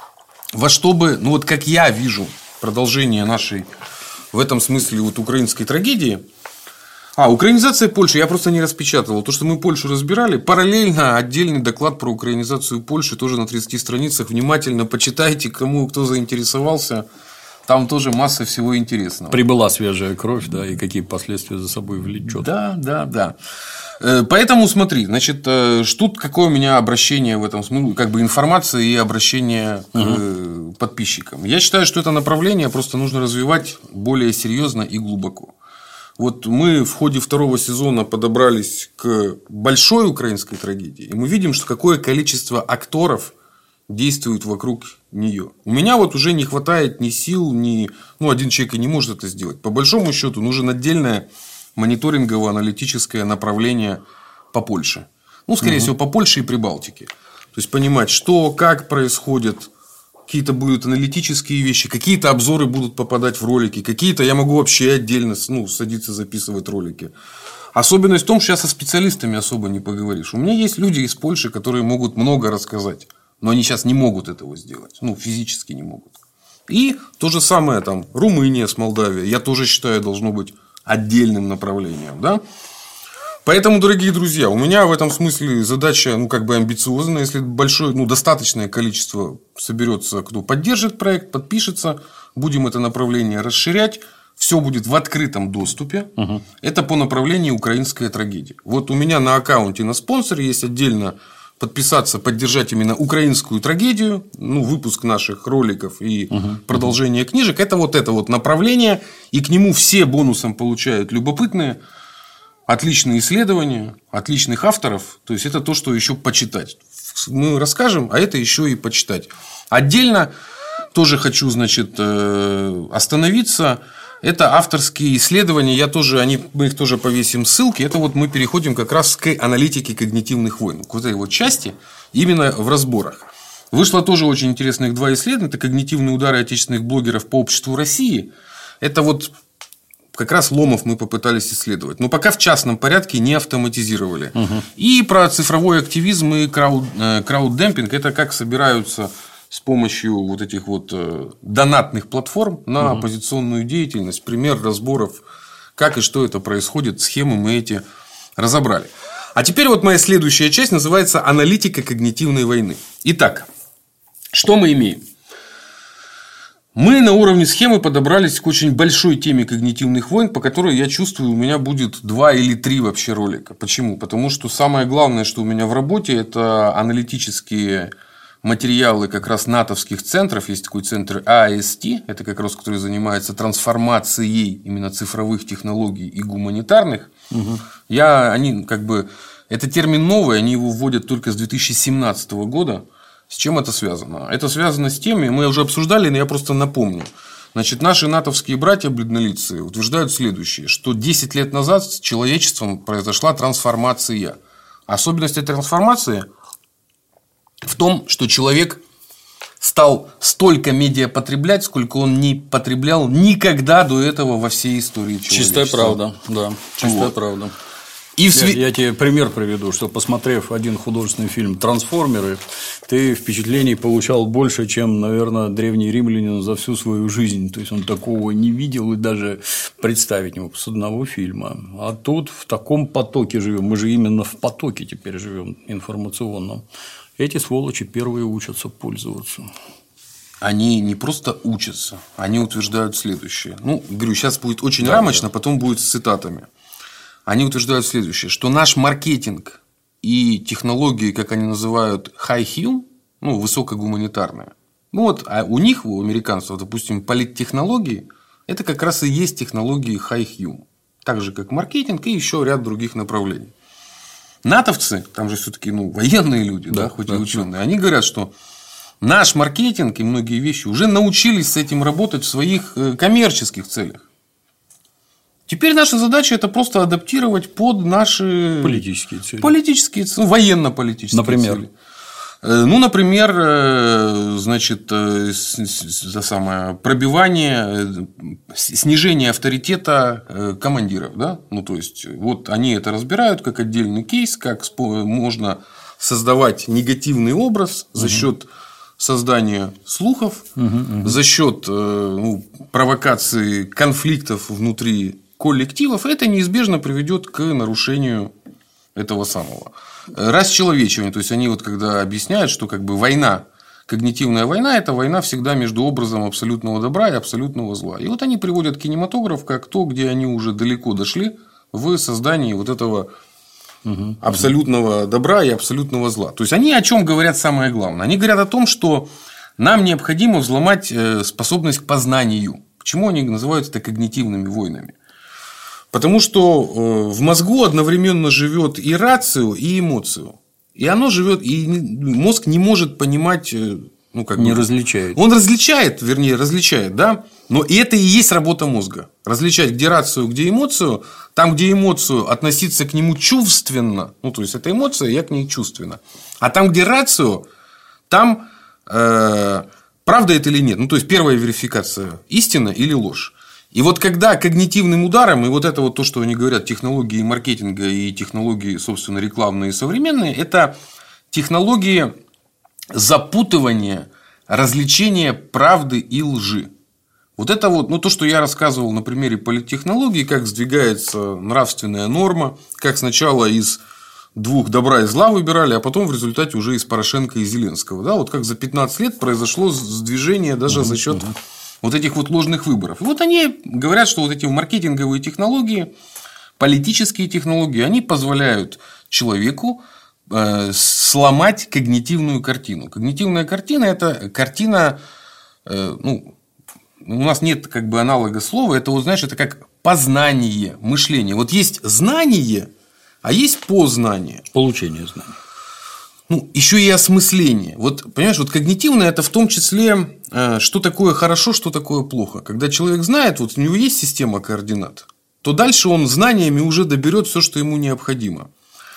во что бы, как я вижу продолжение нашей в этом смысле украинской трагедии. Украинизация Польши я просто не распечатывал. То, что мы Польшу разбирали, параллельно отдельный доклад про украинизацию Польши тоже на 30 страницах. Внимательно почитайте, кто заинтересовался. Там тоже масса всего интересного. Прибыла свежая кровь, да, и какие последствия за собой влечет. Да. Поэтому смотри, тут какое у меня обращение в этом смысле, информация и обращение к подписчикам. Я считаю, что это направление просто нужно развивать более серьезно и глубоко. Вот мы в ходе 2-го сезона подобрались к большой украинской трагедии, и мы видим, что какое количество акторов действует вокруг нее. У меня уже не хватает ни сил, ни один человек и не может это сделать. По большому счету нужен отдельное мониторингово-аналитическое направление по Польше. Скорее всего, по Польше и Прибалтике. То есть понимать, что, как происходит, какие-то будут аналитические вещи, какие-то обзоры будут попадать в ролики, какие-то я могу вообще отдельно садиться записывать ролики. Особенность в том, что я со специалистами особо не поговоришь. У меня есть люди из Польши, которые могут много рассказать, но они сейчас не могут этого сделать. Физически не могут. И то же самое там Румыния с Молдавией, я тоже считаю, должно быть отдельным направлением. Да? Поэтому, дорогие друзья, у меня в этом смысле задача амбициозная. Если большое, достаточное количество соберется, кто поддержит проект, подпишется, будем это направление расширять. Все будет в открытом доступе. Это по направлению украинская трагедия. Вот у меня на аккаунте на спонсоре есть отдельно подписаться, поддержать именно украинскую трагедию, выпуск наших роликов и продолжение книжек. Это вот направление, и к нему все бонусом получают любопытные, отличные исследования, отличных авторов. То есть это то, что еще почитать. Мы расскажем, а это еще и почитать. Отдельно тоже хочу, остановиться. Это авторские исследования. Мы их тоже повесим ссылки. Это мы переходим как раз к аналитике когнитивных войн. К этой части именно в разборах. Вышло тоже очень интересных 2 исследования. Это когнитивные удары отечественных блогеров по обществу России. Это как раз Ломов мы попытались исследовать. Но пока в частном порядке не автоматизировали. И про цифровой активизм и крауддемпинг. Это как собираются с помощью этих донатных платформ на оппозиционную деятельность. Пример разборов, как и что это происходит, схемы мы эти разобрали. А теперь моя следующая часть называется «Аналитика когнитивной войны». Итак, что мы имеем? Мы на уровне схемы подобрались к очень большой теме когнитивных войн, по которой, я чувствую, у меня будет 2 или 3 вообще ролика. Почему? Потому что самое главное, что у меня в работе, это аналитические материалы как раз натовских центров. Есть такой центр АСТ, это как раз который занимается трансформацией именно цифровых технологий и гуманитарных. Это термин новый, они его вводят только с 2017 года. С чем это связано? Это связано с теми, мы уже обсуждали, но я просто напомню. Наши натовские братья-бледнолицые утверждают следующее, что 10 лет назад с человечеством произошла трансформация. Особенность этой трансформации в том, что человек стал столько медиа потреблять, сколько он не потреблял никогда до этого во всей истории человечества. Чистая правда, да. Чистая правда. Я тебе пример приведу, что, посмотрев один художественный фильм «Трансформеры», ты впечатлений получал больше, чем, наверное, древний римлянин за всю свою жизнь. То есть он такого не видел и даже представить не мог с одного фильма. А тут в таком потоке живем. Мы же именно в потоке теперь живем информационном. Эти сволочи первые учатся пользоваться. Они не просто учатся, они утверждают следующее. Говорю, сейчас будет очень рамочно, потом будет с цитатами. Они утверждают следующее, что наш маркетинг и технологии, как они называют, high-human, высокогуманитарные, а у них, у американцев, допустим, политтехнологии, это как раз и есть технологии high-human. Так же, как маркетинг и еще ряд других направлений. Натовцы, там же все-таки военные люди, хоть и ученые, они говорят, что наш маркетинг и многие вещи уже научились с этим работать в своих коммерческих целях. Теперь наша задача это просто адаптировать под наши политические цели. Военно-политические Например? цели. Например, пробивание, снижение авторитета командиров. Да? То есть, вот они это разбирают как отдельный кейс, как можно создавать негативный образ за счет создания слухов, за счет провокации конфликтов внутри коллективов, это неизбежно приведет к нарушению этого самого расчеловечивания. То есть они когда объясняют, что война, когнитивная война, это война всегда между образом абсолютного добра и абсолютного зла. И они приводят кинематограф как то, где они уже далеко дошли в создании этого абсолютного добра и абсолютного зла. То есть они о чем говорят самое главное? Они говорят о том, что нам необходимо взломать способность к познанию. Почему они называют это когнитивными войнами? Потому что в мозгу одновременно живет и рацию, и эмоцию. И оно живет, и мозг не может понимать. Не различает. Он различает, да. Но и это и есть работа мозга. Различать, где рацию, где эмоцию. Там, где эмоцию, относиться к нему чувственно. То есть это эмоция, я к ней чувственно. А там, где рацию, там правда это или нет. То есть первая верификация, истина или ложь. И когда когнитивным ударом, и это то, что они говорят, технологии маркетинга и технологии, собственно, рекламные и современные, это технологии запутывания, развлечения правды и лжи. Это то, что я рассказывал на примере политтехнологии, как сдвигается нравственная норма, как сначала из двух добра и зла выбирали, а потом в результате уже из Порошенко и Зеленского. Да? Как за 15 лет произошло сдвижение даже за счет этих ложных выборов. И они говорят, что эти маркетинговые технологии, политические технологии, они позволяют человеку сломать когнитивную картину. Когнитивная картина – это картина, у нас нет аналога слова, это это как познание, мышление. Есть знание, а есть познание. Получение знаний. Еще и осмысление. Понимаешь, когнитивное это в том числе, что такое хорошо, что такое плохо. Когда человек знает, у него есть система координат, то дальше он знаниями уже доберет все, что ему необходимо.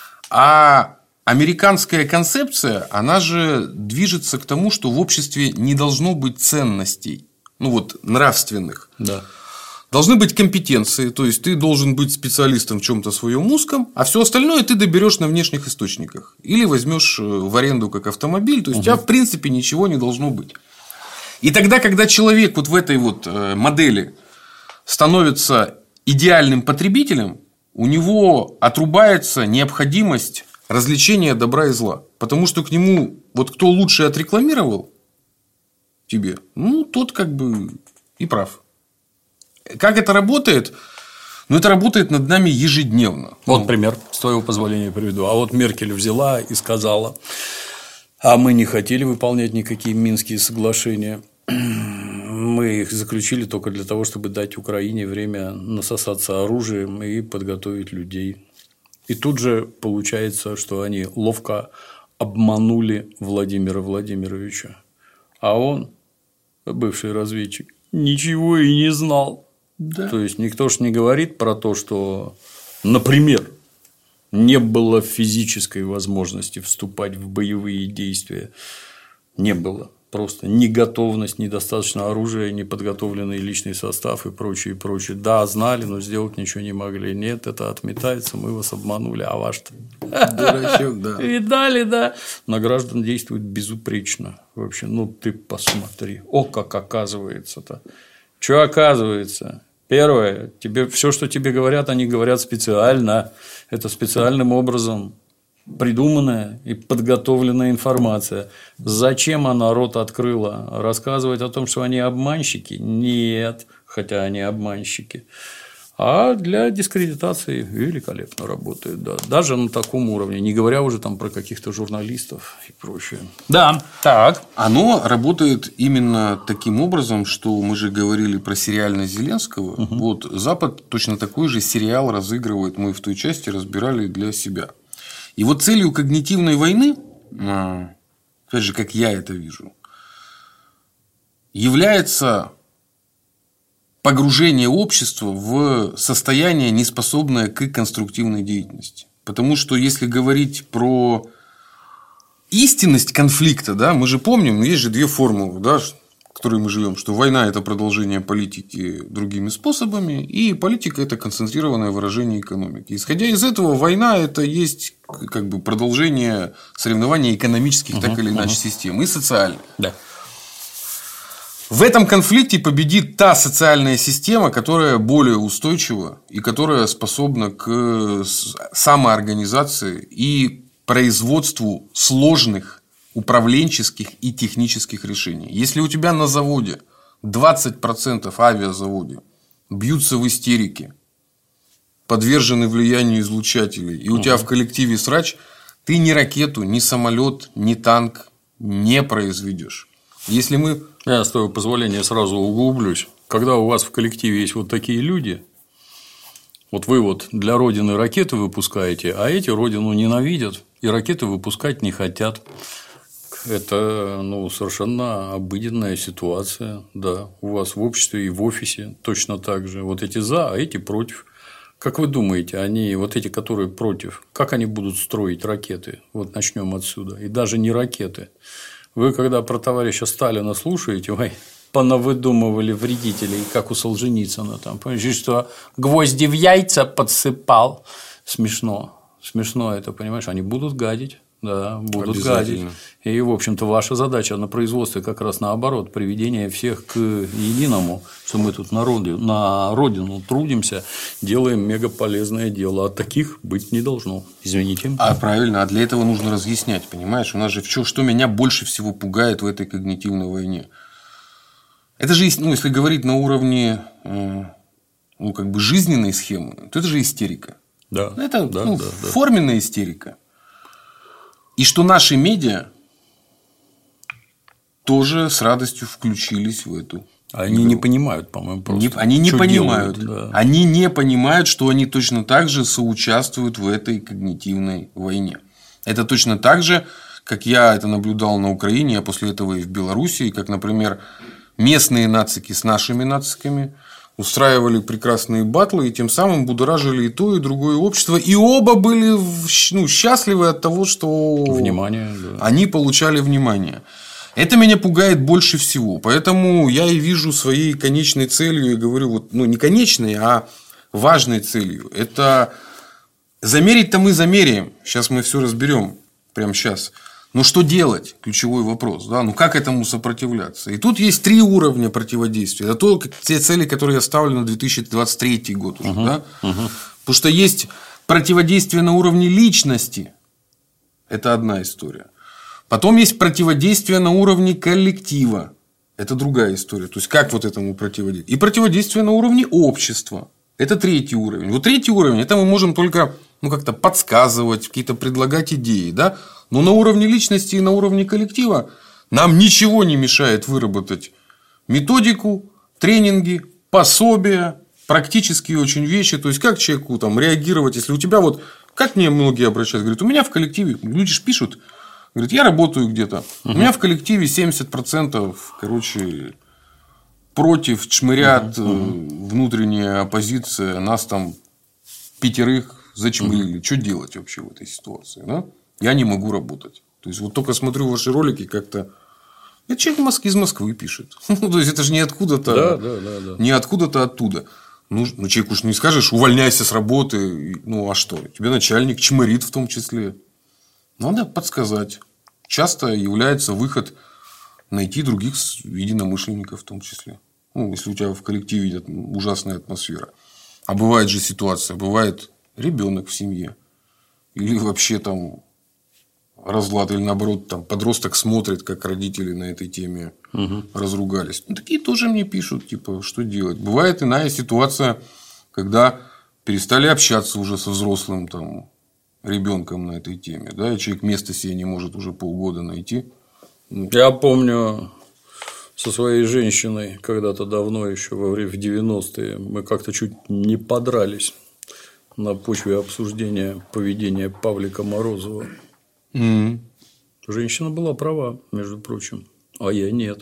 А американская концепция, она же движется к тому, что в обществе не должно быть ценностей, нравственных. Да. Должны быть компетенции, то есть ты должен быть специалистом в чем-то своем узком, а все остальное ты доберешь на внешних источниках. Или возьмешь в аренду как автомобиль, то есть у тебя в принципе ничего не должно быть. И тогда, когда человек в этой модели становится идеальным потребителем, у него отрубается необходимость развлечения добра и зла. Потому что к нему кто лучше отрекламировал тебе, тот и прав. Как это работает? Это работает над нами ежедневно. Пример, с твоего позволения приведу. А Меркель взяла и сказала: а мы не хотели выполнять никакие Минские соглашения. Мы их заключили только для того, чтобы дать Украине время насосаться оружием и подготовить людей. И тут же получается, что они ловко обманули Владимира Владимировича. А он, бывший разведчик, ничего и не знал. Да. То есть никто ж не говорит про то, что, например, не было физической возможности вступать в боевые действия. Не было. Просто неготовность, недостаточно оружия, неподготовленный личный состав и прочее, и прочее. Да, знали, но сделать ничего не могли. Нет, это отметается, мы вас обманули, а ваш-то. Дурачок, да. Видали, да. На граждан действует безупречно. Вообще, ну ты посмотри. О, как оказывается-то. Что оказывается? Первое, все, что тебе говорят, они говорят специально. Это специальным образом придуманная и подготовленная информация. Зачем она рот открыла? Рассказывать о том, что они обманщики? Нет, хотя они обманщики. А для дискредитации великолепно работает, да. Даже на таком уровне, не говоря уже там про каких-то журналистов и прочее. Да, так. Оно работает именно таким образом, что мы же говорили про сериальность Зеленского. Вот Запад точно такой же сериал разыгрывает, мы в той части разбирали для себя. И вот целью когнитивной войны, опять же, как я это вижу, является погружение общества в состояние, неспособное к конструктивной деятельности. Потому что если говорить про истинность конфликта, да, мы же помним, есть же две формулы, да, в которой мы живем, что война – это продолжение политики другими способами, и политика – это концентрированное выражение экономики. Исходя из этого, война – это есть как бы продолжение соревнований экономических, так или иначе, систем, и социальных. Да. В этом конфликте победит та социальная система, которая более устойчива и которая способна к самоорганизации и производству сложных управленческих и технических решений. Если у тебя на заводе 20% авиазаводе бьются в истерике, подвержены влиянию излучателей, и у тебя в коллективе срач, ты ни ракету, ни самолет, ни танк не произведешь. Если мы... Я, с твоего позволения, сразу углублюсь. Когда у вас в коллективе есть вот такие люди, вот вы вот для Родины ракеты выпускаете, а эти Родину ненавидят и ракеты выпускать не хотят. Это совершенно обыденная ситуация. Да. У вас в обществе и в офисе точно так же. Вот эти за, а эти против. Как вы думаете, они, вот эти, которые против, как они будут строить ракеты? Вот начнем отсюда. И даже не ракеты. Вы, когда про товарища Сталина слушаете, ой, понавыдумывали вредителей, как у Солженицына. Там, понимаете, что гвозди в яйца подсыпал. Смешно. Смешно это, понимаешь? Они будут гадить. Да, будут гадить. И, в общем-то, ваша задача на производстве как раз наоборот, приведение всех к единому, что мы тут на родину трудимся, делаем мегаполезное дело. А таких быть не должно. Извините. Правильно, а для этого нужно разъяснять, понимаешь? У нас же что меня больше всего пугает в этой когнитивной войне? Это же, если говорить на уровне как бы жизненной схемы, то это же истерика. Да. Это форменная истерика. И что наши медиа тоже с радостью включились в эту. Они не понимают, по-моему, просто. Они не понимают. Делают, да. Они не понимают, что они точно так же соучаствуют в этой когнитивной войне. Это точно так же, как я это наблюдал на Украине, а после этого и в Белоруссии, как, например, местные нацики с нашими нациками устраивали прекрасные батлы и тем самым будоражили и то, и другое общество. И оба были счастливы от того, что внимание, да. Они получали внимание. Это меня пугает больше всего. Поэтому я и вижу своей конечной целью, и говорю, не конечной, а важной целью. Это замерить-то мы замеряем. Сейчас мы все разберем. Прямо сейчас. Но что делать? Ключевой вопрос. Да? Как этому сопротивляться? И тут есть 3 уровня противодействия. Это те цели, которые я ставлю на 2023 год. Уже, да? Потому что есть противодействие на уровне личности. Это одна история. Потом есть противодействие на уровне коллектива. Это другая история. То есть, как вот этому противодействовать? И противодействие на уровне общества. Это 3-й уровень. Вот 3-й уровень, это мы можем только как-то подсказывать, какие-то предлагать идеи. Да? Но на уровне личности и на уровне коллектива нам ничего не мешает выработать методику, тренинги, пособия, практические очень вещи. То есть, как человеку реагировать, если у тебя как мне многие обращаются, говорят, у меня в коллективе, люди ж пишут, говорят, я работаю где-то, у меня в коллективе 70%, против, чмырят, внутренняя оппозиция, нас там 5 зачмырили. Что делать вообще в этой ситуации? Да? Я не могу работать. То есть, только смотрю ваши ролики, как-то Это человек из Москвы пишет. То есть, это же не откуда-то, не откуда-то оттуда. Ну, человеку уж не скажешь, увольняйся с работы. Ну, а что? Тебе начальник чморит в том числе. Надо подсказать. Часто является выход найти других единомышленников в том числе. Ну, если у тебя в коллективе ужасная атмосфера. А бывает же ситуация. Бывает ребенок в семье. Или вообще там разлад, или наоборот, там подросток смотрит, как родители на этой теме разругались. Ну, такие тоже мне пишут, типа, что делать. Бывает иная ситуация, когда перестали общаться уже со взрослым там, ребенком на этой теме, да, и человек места себе не может уже полгода найти. Я помню со своей женщиной когда-то давно, еще в 90-е, мы как-то чуть не подрались на почве обсуждения поведения Павлика Морозова. Женщина была права, между прочим, а я нет.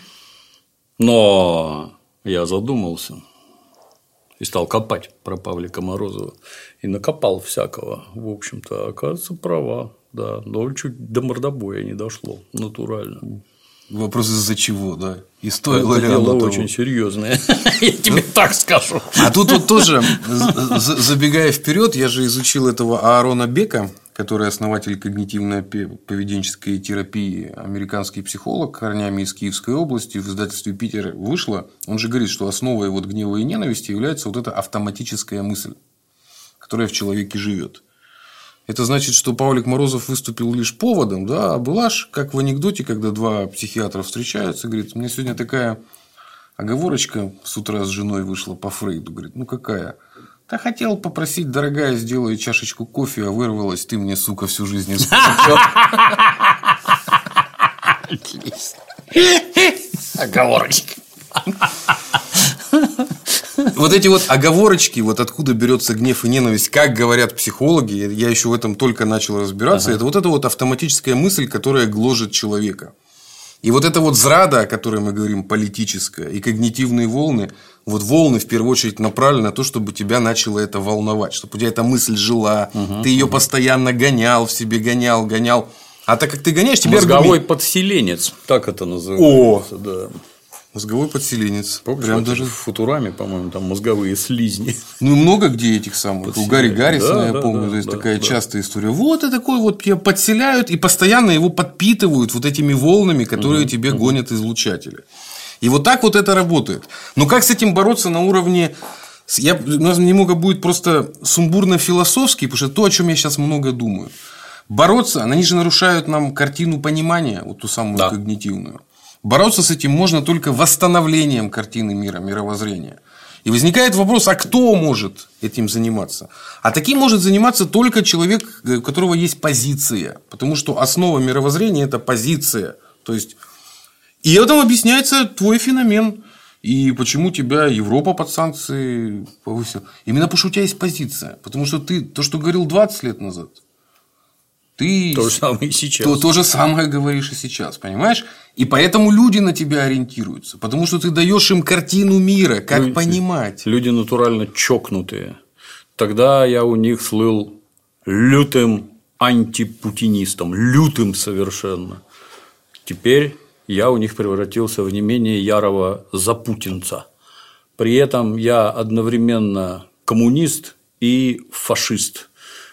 Но я задумался и стал копать про Павлика Морозова. И накопал всякого. В общем-то, оказывается, права. Да, но чуть до мордобоя не дошло. Натурально. Вопрос из-за чего, да? И стоило ли оно оно того? Очень серьезное. Я тебе так скажу. А тут вот тоже, забегая вперед, я же изучил этого Аарона Бека, который основатель когнитивно-поведенческой терапии, американский психолог, корнями из Киевской области, в издательстве «Питер» вышло. Он же говорит, что основой вот гнева и ненависти является вот эта автоматическая мысль, которая в человеке живет. Это значит, что Павлик Морозов выступил лишь поводом, да, а была ж, как в анекдоте, когда два психиатра встречаются, говорит, у меня сегодня такая оговорочка с утра с женой вышла по Фрейду, говорит, ну какая? Да хотел попросить, дорогая, сделай чашечку кофе, а вырвалась, ты мне, сука, всю жизнь испортил. Оговорочка. Вот эти вот оговорочки, вот откуда берется гнев и ненависть, как говорят психологи, я еще в этом только начал разбираться, это вот автоматическая мысль, которая гложет человека. И вот эта вот зрада, о которой мы говорим, политическая, и когнитивные волны, вот волны в первую очередь направлены на то, чтобы тебя начало это волновать, чтобы у тебя эта мысль жила, ты ее постоянно гонял в себе, гонял. А так как ты гоняешь, тебе мозговой подселенец, так это называется. Да. Мозговой подселенец. Прям даже в Футураме, по-моему, там мозговые слизни. Ну, много где этих самых. У Гарри Гаррисона, я помню, есть такая частая история. Вот и такой вот тебя подселяют и постоянно его подпитывают вот этими волнами, которые тебе гонят излучатели. И вот так вот это работает. Но как с этим бороться на уровне... У нас немного будет просто сумбурно-философский, потому что то, о чем я сейчас много думаю. Бороться, они же нарушают нам картину понимания, вот ту самую когнитивную. Бороться с этим можно только восстановлением картины мира, мировоззрения. И возникает вопрос, а кто может этим заниматься? А таким может заниматься только человек, у которого есть позиция. Потому что основа мировоззрения – это позиция. То есть, и этим объясняется твой феномен. И почему тебя Европа под санкции повысила. Именно потому, что у тебя есть позиция. Потому что ты то, что говорил 20 лет назад, ты то же самое и сейчас. То же самое говоришь и сейчас, понимаешь? И поэтому люди на тебя ориентируются. Потому что ты даешь им картину мира, как понимать. Люди натурально чокнутые. Тогда я у них слыл лютым антипутинистом. Лютым совершенно. Теперь я у них превратился в не менее ярого запутинца. При этом я одновременно коммунист и фашист.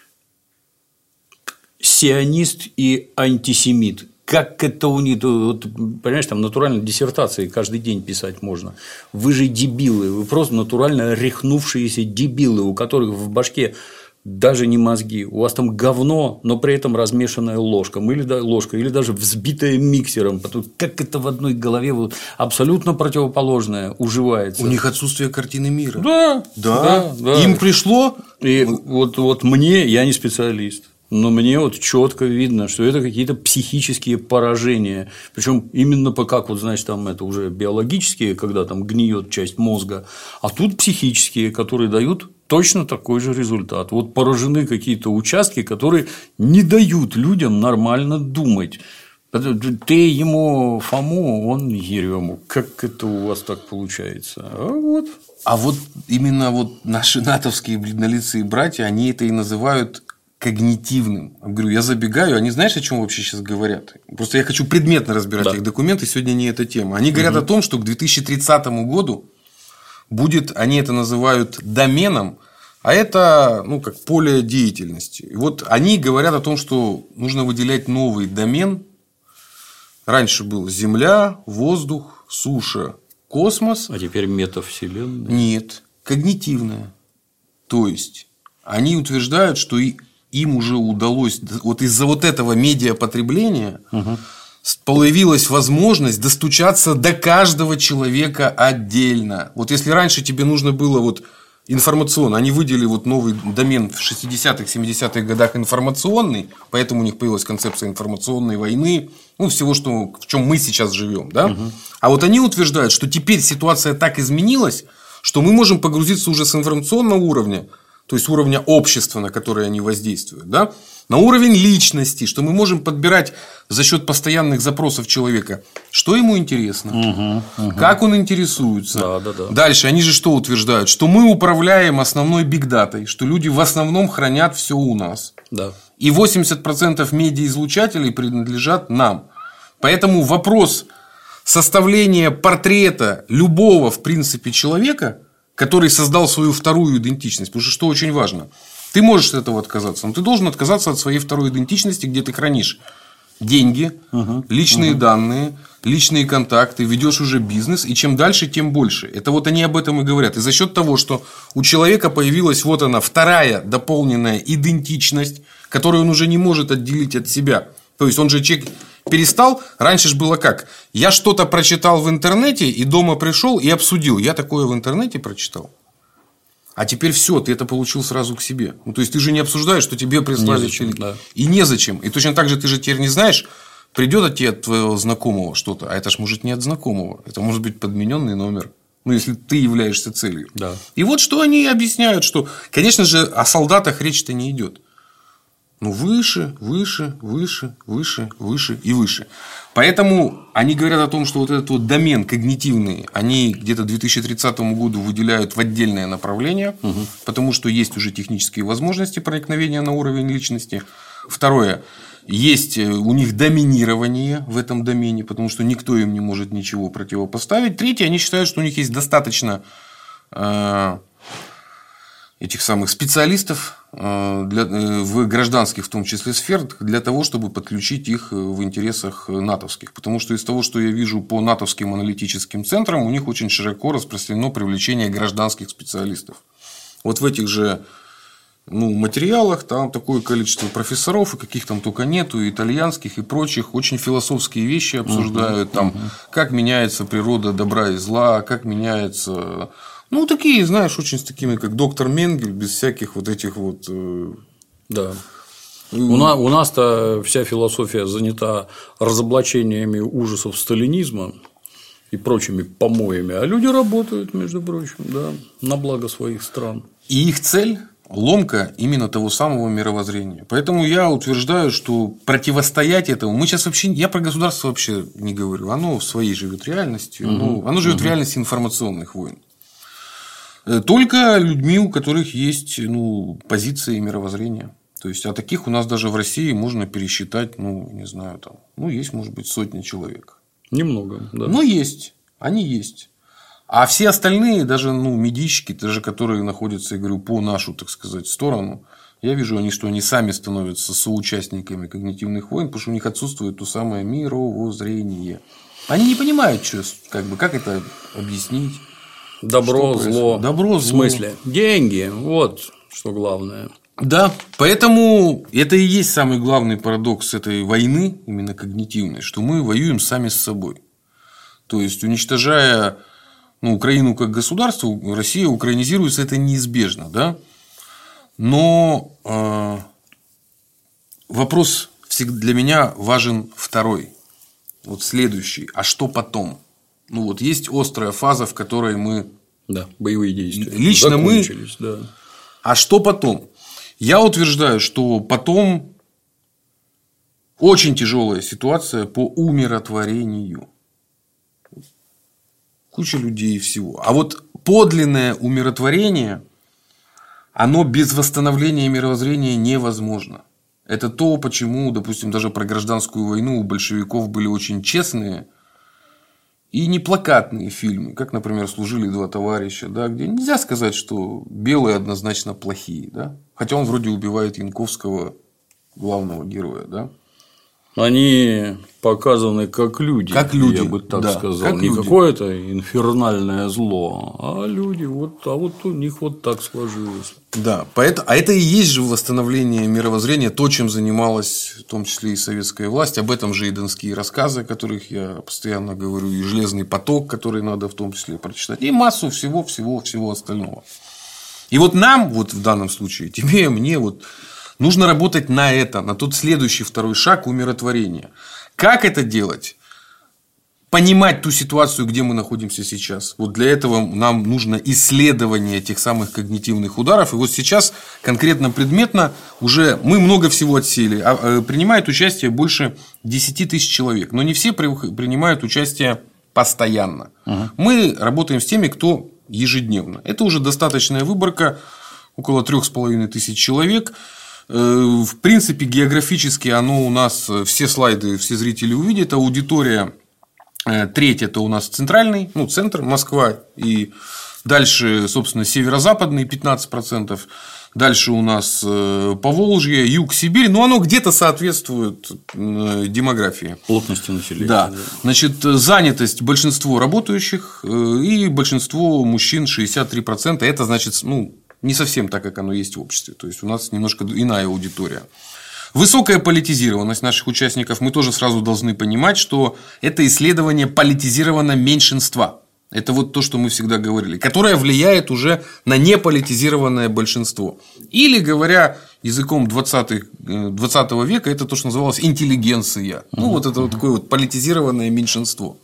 Сионист и антисемит. Как это у них, вот, понимаешь, там натурально диссертации каждый день писать можно. Вы же дебилы, вы просто натурально рехнувшиеся дебилы, у которых в башке даже не мозги, у вас там говно, но при этом размешанная ложкой, или даже взбитая миксером. Как это в одной голове вот абсолютно противоположное уживается. У них отсутствие картины мира. Да. Им пришло. И вот мне, я не специалист. Но мне вот четко видно, что это какие-то психические поражения. Причем именно как вот, значит, там это уже биологические, когда там гниет часть мозга, а тут психические, которые дают точно такой же результат. Вот поражены какие-то участки, которые не дают людям нормально думать. Ты ему Фому, он Ерему. Как это у вас так получается? А вот именно вот наши натовские бледнолицые братья, они это и называют когнитивным. Я говорю, я забегаю, они знаешь, о чем вообще сейчас говорят? Просто я хочу предметно разбирать их документы, сегодня не эта тема. Они говорят о том, что к 2030 году будет, они это называют доменом, а это, как поле деятельности. И вот они говорят о том, что нужно выделять новый домен. Раньше был Земля, воздух, суша, космос. А теперь метавселенная? Нет, когнитивная. То есть, они утверждают, что им уже удалось, вот из-за вот этого медиапотребления появилась возможность достучаться до каждого человека отдельно. Вот если раньше тебе нужно было информационно, они выделили новый домен в 60-х, 70-х годах информационный, поэтому у них появилась концепция информационной войны, всего, в чем мы сейчас живем. Да? А вот они утверждают, что теперь ситуация так изменилась, что мы можем погрузиться уже с информационного уровня, то есть уровня общества, на которое они воздействуют, да, на уровень личности, что мы можем подбирать за счет постоянных запросов человека, что ему интересно, как он интересуется. Дальше они же что утверждают? Что мы управляем основной бигдатой, что люди в основном хранят все у нас. Да. И 80% медиаизлучателей принадлежат нам. Поэтому вопрос составления портрета любого, в принципе, человека, который создал свою вторую идентичность. Потому что очень важно? Ты можешь от этого отказаться, но ты должен отказаться от своей второй идентичности, где ты хранишь деньги, личные данные, личные контакты, ведешь уже бизнес, и чем дальше, тем больше. Это они об этом и говорят. И за счет того, что у человека появилась она вторая дополненная идентичность, которую он уже не может отделить от себя. То есть он же человек перестал. Раньше же было как? Я что-то прочитал в интернете и дома пришел и обсудил. Я такое в интернете прочитал. А теперь все, ты это получил сразу к себе. То есть ты же не обсуждаешь, что тебе прислали. Да. И незачем. И точно так же ты же теперь не знаешь, придет от тебя от твоего знакомого что-то, а это ж может не от знакомого. Это может быть подмененный номер. Если ты являешься целью. Да. И вот что они объясняют, что, конечно же, о солдатах речь-то не идет. Выше, выше, выше, выше, выше и выше. Поэтому они говорят о том, что этот домен когнитивный, они где-то к 2030 году выделяют в отдельное направление, потому что есть уже технические возможности проникновения на уровень личности. Второе. Есть у них доминирование в этом домене, потому что никто им не может ничего противопоставить. Третье. Они считают, что у них есть достаточно этих самых специалистов в гражданских, в том числе, сферах, для того, чтобы подключить их в интересах натовских. Потому что из того, что я вижу по натовским аналитическим центрам, у них очень широко распространено привлечение гражданских специалистов. В этих же материалах там такое количество профессоров, и каких там только нету, и итальянских, и прочих, очень философские вещи обсуждают, как меняется природа добра и зла, как меняется... такие, знаешь, очень с такими, как доктор Менгель, без всяких этих Да. У нас-то вся философия занята разоблачениями ужасов сталинизма и прочими помоями, а люди работают, между прочим, на благо своих стран. И их цель – ломка именно того самого мировоззрения. Поэтому я утверждаю, что противостоять этому… Мы сейчас вообще… Я про государство вообще не говорю. Оно в своей живет реальностью. Оно живет в реальности информационных войн. Только людьми, у которых есть позиции и мировоззрения. То есть, а таких у нас даже в России можно пересчитать, не знаю, есть, может быть, сотни человек. Немного, да. Но есть. Они есть. А все остальные, даже медийщики, даже которые находятся, я говорю, по нашу, так сказать, сторону, я вижу, что они сами становятся соучастниками когнитивных войн, потому что у них отсутствует то самое мировоззрение. Они не понимают, как это объяснить. Добро, зло. Добро, в смысле? Деньги. Вот что главное. Да, поэтому это и есть самый главный парадокс этой войны, именно когнитивной, что мы воюем сами с собой. То есть, уничтожая Украину как государство, Россия украинизируется, это неизбежно. Да? Но вопрос для меня важен второй. Следующий. А что потом? Есть острая фаза, в которой мы… Да, боевые действия. Лично мы… Да. А что потом? Я утверждаю, что потом очень тяжелая ситуация по умиротворению. Куча людей и всего. А подлинное умиротворение оно без восстановления мировоззрения невозможно. Это то, почему, допустим, даже про гражданскую войну у большевиков были очень честные и не плакатные фильмы, как, например, «Служили два товарища», да, где нельзя сказать, что белые однозначно плохие, да? Хотя он вроде убивает Янковского, главного героя, да? Они показаны как люди, я бы так сказал. Не какое-то инфернальное зло, а люди, вот у них вот так сложилось. Да, а это и есть же восстановление мировоззрения, то, чем занималась в том числе и советская власть. Об этом же и донские рассказы, о которых я постоянно говорю, и «Железный поток», который надо в том числе прочитать, и массу всего остального. И вот нам, вот в данном случае, тебе, мне, вот нужно работать на это, на тот следующий второй шаг умиротворения. Как это делать? Понимать ту ситуацию, где мы находимся сейчас. Вот для этого нам нужно исследование тех самых когнитивных ударов. И вот сейчас конкретно предметно уже мы много всего отсеяли. Принимает участие больше 10 тысяч человек. Но не все принимают участие постоянно. Мы работаем с теми, кто ежедневно. Это уже достаточная выборка. Около 3500 человек. В принципе, географически оно у нас, все слайды, все зрители увидят, аудитория треть – это у нас центральный, центр, Москва, и дальше, собственно, северо-западный 15%, дальше у нас Поволжье, юг, Сибирь, но оно где-то соответствует демографии. Плотности населения. Да. Значит, занятость большинство работающих и большинство мужчин 63%, это значит, не совсем так, как оно есть в обществе. То есть у нас немножко иная аудитория. Высокая политизированность наших участников. Мы тоже сразу должны понимать, что это исследование политизированного меньшинства. Это вот то, что мы всегда говорили, которое влияет уже на неполитизированное большинство. Или, говоря языком 20 века, это то, что называлось интеллигенция. Вот это вот такое вот политизированное меньшинство.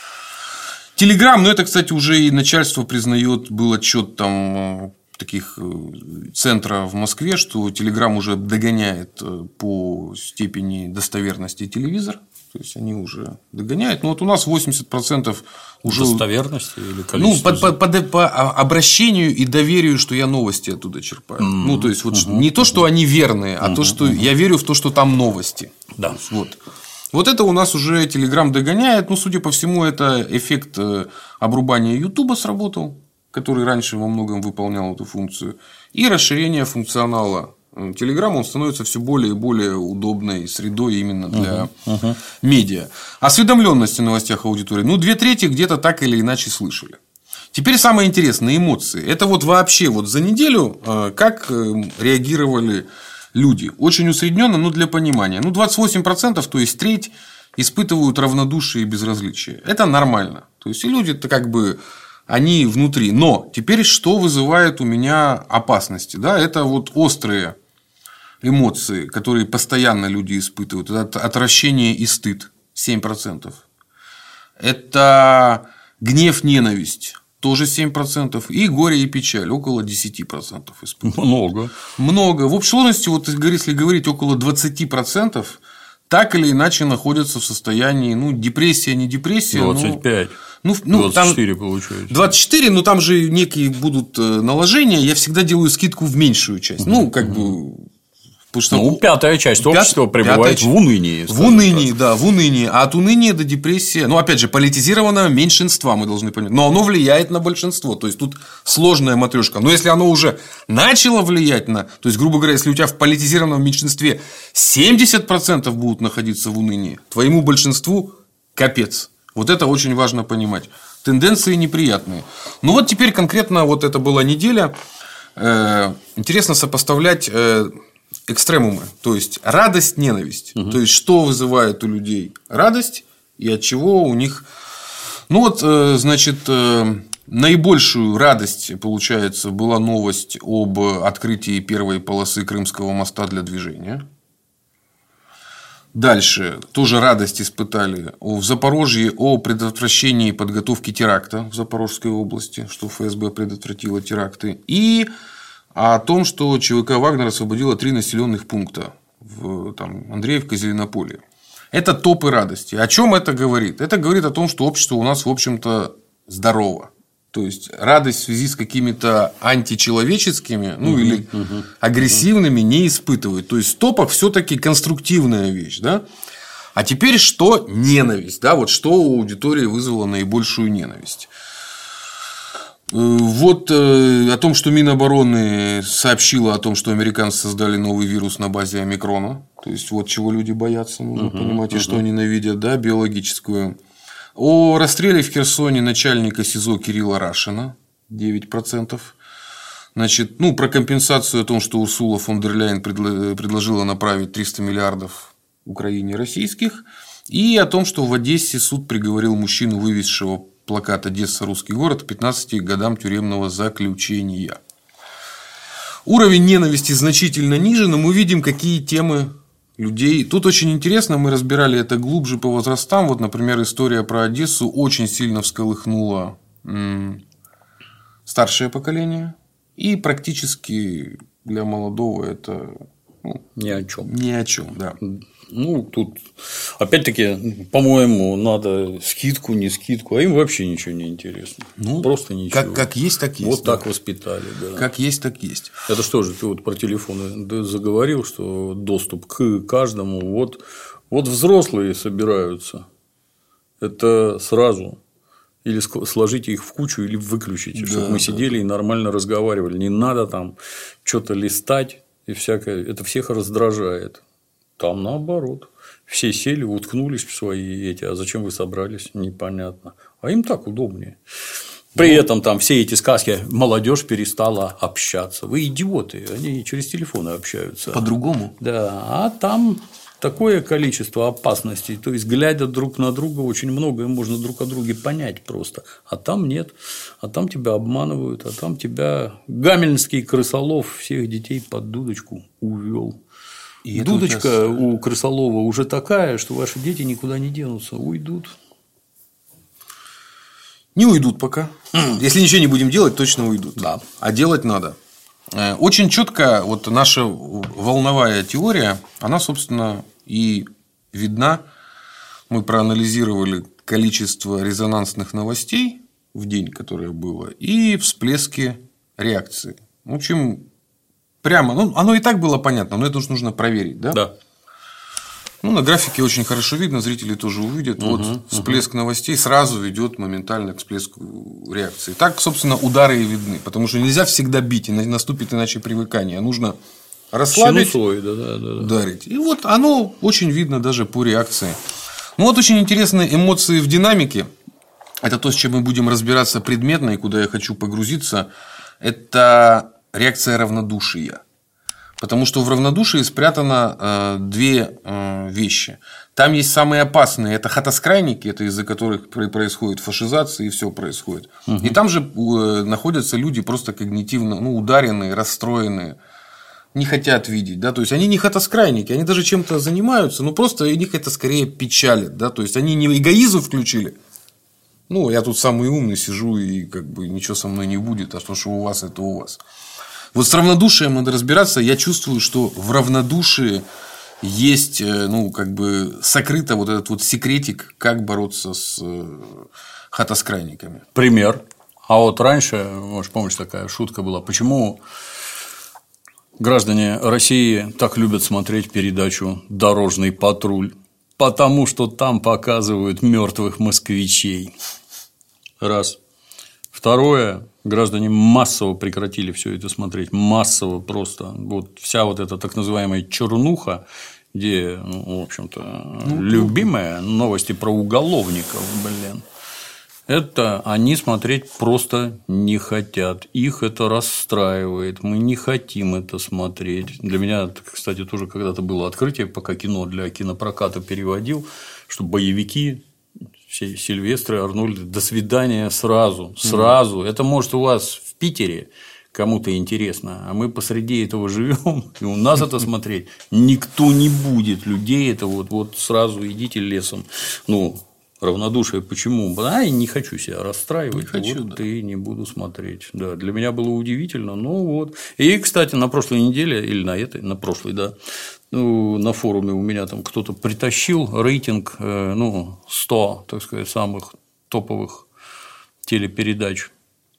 Телеграм, это, кстати, уже и начальство признает, был отчет там таких центра в Москве, что Telegram уже догоняет по степени достоверности телевизор. То есть они уже догоняют. Но вот у нас 80% уже. Достоверности или количество? По обращению и доверию, что я новости оттуда черпаю. То есть не то, что они верные, а то, что я верю в то, что там новости. Да. Вот это у нас уже Telegram догоняет. Судя по всему, это эффект обрубания Ютуба сработал, который раньше во многом выполнял эту функцию, и расширение функционала Telegram, он становится все более и более удобной средой именно для медиа. Осведомленность о новостях аудитории. 2/3 где-то так или иначе слышали. Теперь самое интересное – эмоции. Это вот вообще за неделю как реагировали люди. Очень усредненно, но для понимания. 28%, то есть треть, испытывают равнодушие и безразличие. Это нормально. То есть и люди-то как бы они внутри. Но теперь что вызывает у меня опасности? Это острые эмоции, которые постоянно люди испытывают. Это отвращение и стыд 7%. Это гнев, ненависть тоже 7%. И горе и печаль около 10% испытывают. Много. В общей сложности, если говорить, около 20% так или иначе находятся в состоянии, депрессия, не депрессия. 25. 24 получается. 24, но там же некие будут наложения. Я всегда делаю скидку в меньшую часть. Потому что пятая часть общества пребывает в унынии. В унынии. А от уныния до депрессии, опять же, политизированного меньшинства мы должны понять. Но оно влияет на большинство. То есть тут сложная матрешка. Но если оно уже начало влиять на. То есть, грубо говоря, если у тебя в политизированном меньшинстве 70% будут находиться в унынии, твоему большинству капец. Вот это очень важно понимать. Тенденции неприятные. Теперь конкретно это была неделя. Интересно сопоставлять экстремумы. То есть радость, ненависть. То есть что вызывает у людей радость и от чего у них. Наибольшую радость, получается, была новость об открытии первой полосы Крымского моста для движения. Дальше тоже радость испытали в Запорожье о предотвращении подготовки теракта в Запорожской области, что ФСБ предотвратило теракты, и о том, что ЧВК «Вагнер» освободило 3 населенных пункта в Андреевка, Зеленополье. Это топы радости. О чем это говорит? Это говорит о том, что общество у нас, в общем-то, здорово. То есть радость в связи с какими-то античеловеческими, или агрессивными не испытывают. То есть стопок все-таки конструктивная вещь, да? А теперь что ненависть, да? Вот что у аудитории вызвало наибольшую ненависть. Вот о том, что Минобороны сообщила о том, что американцы создали новый вирус на базе омикрона. То есть вот чего люди боятся, нужно понимать, и что ненавидят, да, биологическую. О расстреле в Херсоне начальника СИЗО Кирилла Рашина 9%. Значит, про компенсацию о том, что Урсула фон дер Ляйен предложила направить 300 миллиардов Украине российских. И о том, что в Одессе суд приговорил мужчину, вывезшего плакат «Одесса – русский город» к 15 годам тюремного заключения. Уровень ненависти значительно ниже, но мы видим, какие темы людей. Тут очень интересно, мы разбирали это глубже по возрастам. Вот, например, история про Одессу очень сильно всколыхнула старшее поколение. И практически для молодого это ни о чем. Ни о чем, да. Тут, опять-таки, по-моему, надо скидку, не скидку, а им вообще ничего не интересно. Просто ничего. Как есть, так есть. Вот так воспитали, да. Как есть, так есть. Это что же, ты вот про телефоны заговорил, что доступ к каждому. Вот взрослые собираются. Это сразу. Или сложите их в кучу, или выключите, чтобы мы сидели и нормально разговаривали. Не надо там что-то листать и всякое. Это всех раздражает. Там наоборот. Все сели, уткнулись в свои а зачем вы собрались, непонятно. А им так удобнее. При этом там все эти сказки, молодежь перестала общаться. Вы идиоты, они через телефоны общаются. По-другому. Да, а там такое количество опасностей. То есть, глядя друг на друга, очень многое можно друг о друге понять просто. А там нет. А там тебя обманывают, а там тебя гамельнский крысолов всех детей под дудочку увел. И дудочка у крысолова уже такая, что ваши дети никуда не денутся, уйдут. Не уйдут пока. Если ничего не будем делать, точно уйдут. Да. А делать надо. Очень четко вот наша волновая теория, она, собственно, и видна. Мы проанализировали количество резонансных новостей в день, которое было, и всплески реакции. В общем, прямо, оно и так было понятно, но это уж нужно проверить, да? Да. На графике очень хорошо видно, зрители тоже увидят. Всплеск новостей сразу ведет моментально к всплеску реакции. Так, собственно, удары и видны. Потому что нельзя всегда бить, и наступит иначе привыкание. Нужно расслабить, ударить. И вот оно очень видно даже по реакции. Очень интересные эмоции в динамике. Это то, с чем мы будем разбираться предметно, и куда я хочу погрузиться. Это реакция равнодушия. Потому что в равнодушии спрятано две вещи. Там есть самые опасные. Это хатоскрайники, это из-за которых происходит фашизация, и все происходит. И там же находятся люди просто когнитивно ударенные, расстроенные, не хотят видеть. Да? То есть, они не хатоскрайники, они даже чем-то занимаются, но просто их это скорее печалит. Да? То есть, они не эгоизм включили. Я тут самый умный сижу, и ничего со мной не будет, а то, что у вас, это у вас. Вот с равнодушием надо разбираться. Я чувствую, что в равнодушии есть сокрыто вот этот вот секретик, как бороться с хатоскрайниками. Пример. А вот раньше, может, помнишь, такая шутка была, почему граждане России так любят смотреть передачу «Дорожный патруль»? Потому что там показывают мертвых москвичей. Раз. Второе. Граждане массово прекратили все это смотреть. Массово просто. Вот вся вот эта так называемая чернуха, где, в общем-то, любимые новости про уголовников, это они смотреть просто не хотят. Их это расстраивает. Мы не хотим это смотреть. Для меня, кстати, тоже когда-то было открытие, пока кино для кинопроката переводил, что боевики, все Сильвестры, Арнольды, до свидания сразу. Сразу. Это может у вас в Питере кому-то интересно, а мы посреди этого живем, и у нас это смотреть никто не будет. Людей это вот сразу идите лесом. Равнодушие почему? Я не хочу себя расстраивать, и не буду смотреть. Да, для меня было удивительно, И, кстати, на прошлой неделе, или на прошлой, на форуме у меня там кто-то притащил рейтинг 100, так сказать, самых топовых телепередач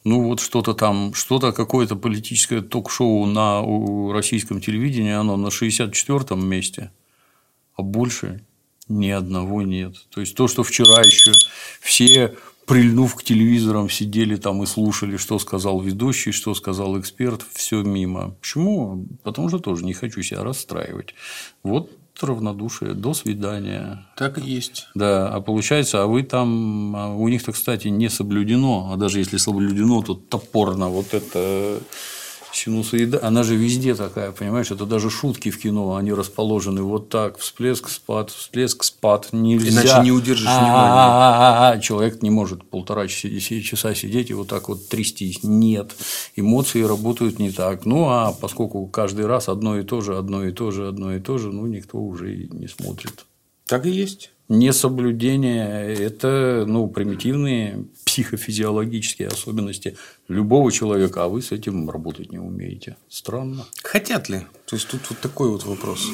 Ну, вот что-то там, какое-то политическое ток-шоу на российском телевидении, оно на 64-м месте, а больше ни одного нет. То есть, то, что вчера еще все, прильнув к телевизорам, сидели там и слушали, что сказал ведущий, что сказал эксперт, все мимо. Почему? Потому что тоже не хочу себя расстраивать. Вот равнодушие, до свидания. Так и есть. Да, а получается, а вы там, у них-то, кстати, не соблюдено, а даже если соблюдено, то топорно вот это синусоида, она же везде такая, понимаешь, это даже шутки в кино, они расположены вот так, всплеск, спад, нельзя. Иначе не удержишь внимания. Человек не может 1,5 часа сидеть и вот так вот трястись. Нет, эмоции работают не так. Ну, а поскольку каждый раз одно и то же, ну, никто уже и не смотрит. Так и есть. Несоблюдение – это, ну, примитивные психофизиологические особенности любого человека, а вы с этим работать не умеете. Странно. Хотят ли? То есть, тут вот такой вот вопрос.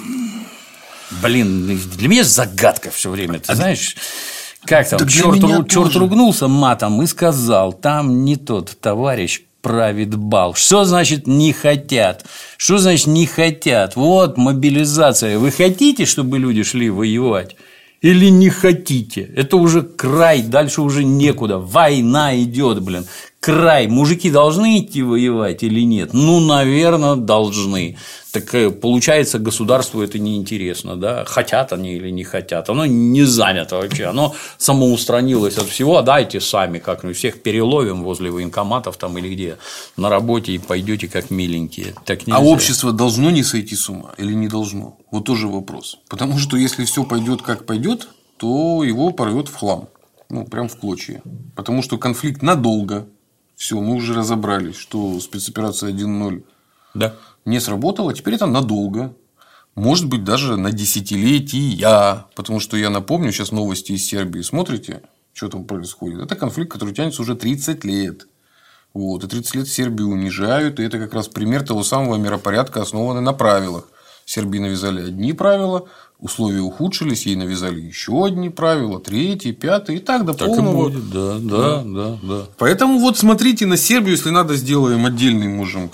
Блин, для меня загадка все время. Ты знаешь, как там, да черт ругнулся матом и сказал, там не тот товарищ правит бал. Что значит не хотят? Что значит не хотят? Вот мобилизация. Вы хотите, чтобы люди шли воевать? Или не хотите? Это уже край, дальше уже некуда. Война идет, блин. Край. Мужики должны идти воевать или нет? Ну, наверное, должны. Так получается, государству это неинтересно, да? Хотят они или не хотят? Оно не занято вообще. Оно самоустранилось от всего. А дайте сами как-нибудь всех переловим возле военкоматов там или где на работе и пойдете как миленькие. Так нельзя. А общество должно не сойти с ума или не должно? Вот тоже вопрос. Потому что если все пойдет как пойдет, то его порвет в хлам. Ну, прям в клочья. Потому что конфликт надолго. Все, мы уже разобрались, что спецоперация 1.0 да. не сработала. Теперь это надолго. Может быть, даже на десятилетия. Потому что я напомню, сейчас новости из Сербии смотрите, что там происходит. Это конфликт, который тянется уже 30 лет. Вот. И 30 лет Сербию унижают. И это как раз пример того самого миропорядка, основанный на правилах. Сербии навязали одни правила, условия ухудшились, ей навязали еще одни правила, третьи, пятые, и так до полного. Так и будет, да. Поэтому вот смотрите на Сербию, если надо, сделаем отдельный, можем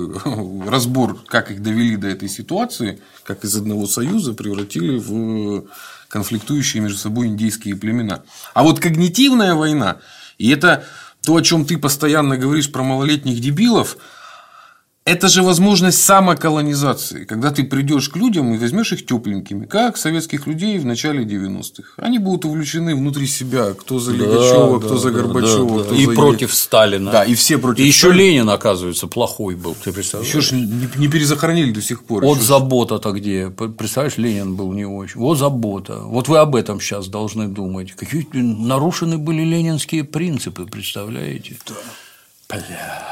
разбор, как их довели до этой ситуации, как из одного союза превратили в конфликтующие между собой индейские племена. А вот когнитивная война, и это то, о чем ты постоянно говоришь про малолетних дебилов. Это же возможность самоколонизации, когда ты придешь к людям и возьмешь их тепленькими, как советских людей в начале 90-х. Они будут увлечены внутри себя, кто за Лигачева, кто за Горбачева, кто и за против Сталина. Да, и все против Сталина. И еще Сталина. Ленин, оказывается, плохой был. Ты представляешь? Еще ж не перезахоронили до сих пор. Вот забота-то где. Представляешь, Ленин был не очень. Вот забота. Вот вы об этом сейчас должны думать. Какие нарушены были ленинские принципы, представляете? Да. Бля.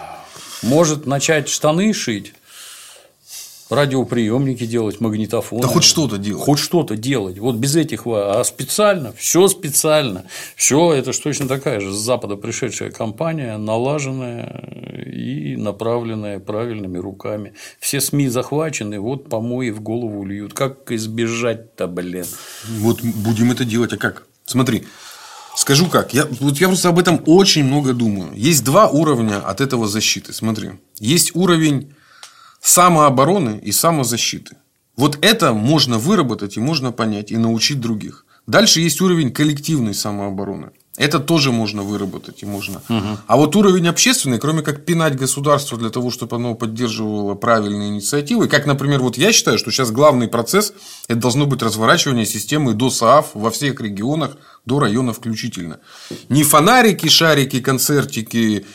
Может начать штаны шить, радиоприемники делать, магнитофоны. Да хоть что-то делать. Хоть что-то делать. Вот без этих. А специально, все специально. Все это ж точно такая же с Запада пришедшая компания, налаженная и направленная правильными руками. Все СМИ захвачены, вот помои в голову льют. Как избежать-то, блин? Вот будем это делать, а как? Смотри. Скажу как, я просто об этом очень много думаю. Есть два уровня от этого защиты. Смотри, есть уровень самообороны и самозащиты. Вот это можно выработать и можно понять и научить других. Дальше есть уровень коллективной самообороны. Это тоже можно выработать и можно. А вот уровень общественный, кроме как пинать государство для того, чтобы оно поддерживало правильные инициативы, как, например, вот я считаю, что сейчас главный процесс – это должно быть разворачивание системы ДОСААФ во всех регионах, до района включительно. Не фонарики, шарики, концертики.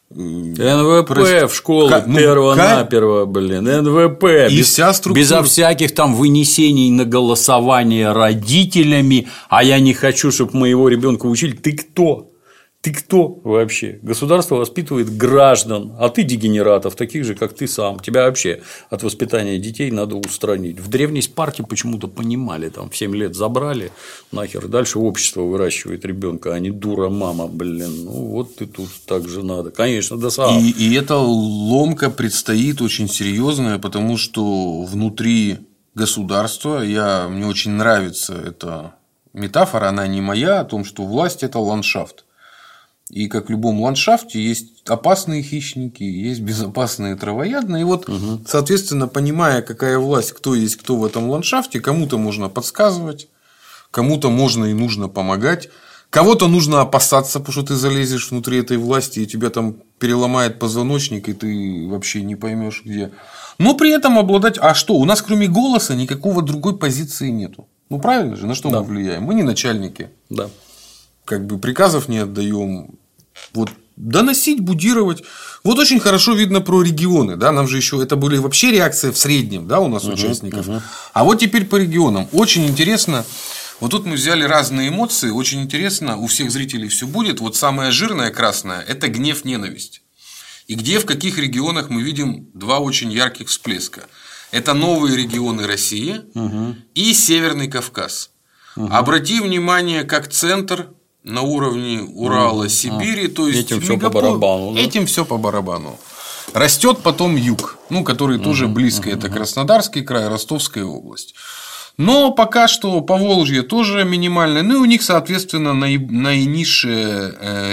НВП в школу перво-наперво, блин. НВП. И вся структура. Безо всяких там вынесений на голосование родителями. А я не хочу, чтобы моего ребенка учили. Ты кто? Ты кто вообще? Государство воспитывает граждан, а ты дегенератов, таких же, как ты сам. Тебя вообще от воспитания детей надо устранить. В древней Спарте почему-то понимали, там в 7 лет забрали, нахер, дальше общество выращивает ребенка, а не дура мама, блин. Ну вот и тут так же надо. Конечно, да сам. И эта ломка предстоит очень серьезная, потому что внутри государства, мне очень нравится эта метафора, она не моя, о том, что власть – это ландшафт. И как в любом ландшафте есть опасные хищники, есть безопасные травоядные. И вот, соответственно, понимая, какая власть, кто есть кто в этом ландшафте, кому-то можно подсказывать, кому-то можно и нужно помогать, кого-то нужно опасаться, потому что ты залезешь внутри этой власти, и тебя там переломает позвоночник, и ты вообще не поймешь где. Но при этом обладать. А что? У нас кроме голоса никакого другой позиции нету. Ну правильно же, на что мы влияем? Мы не начальники. Да. Как бы приказов не отдаем. Вот доносить, будировать. Вот очень хорошо видно про регионы. Да? Нам же еще это были вообще реакции в среднем, да, у нас участников. А вот теперь по регионам. Очень интересно. Вот тут мы взяли разные эмоции. Очень интересно, у всех зрителей все будет. Вот самая жирная красная – это гнев, ненависть. И где, в каких регионах мы видим два очень ярких всплеска. Это новые регионы России и Северный Кавказ. Обрати внимание, как центр на уровне Урала, Сибири, то есть этим все по барабану. Да? Этим все по барабану. Растет потом юг, ну, который тоже близко. Это Краснодарский край, Ростовская область. Но пока что Поволжье тоже минимальное. Ну и у них, соответственно, наивысшая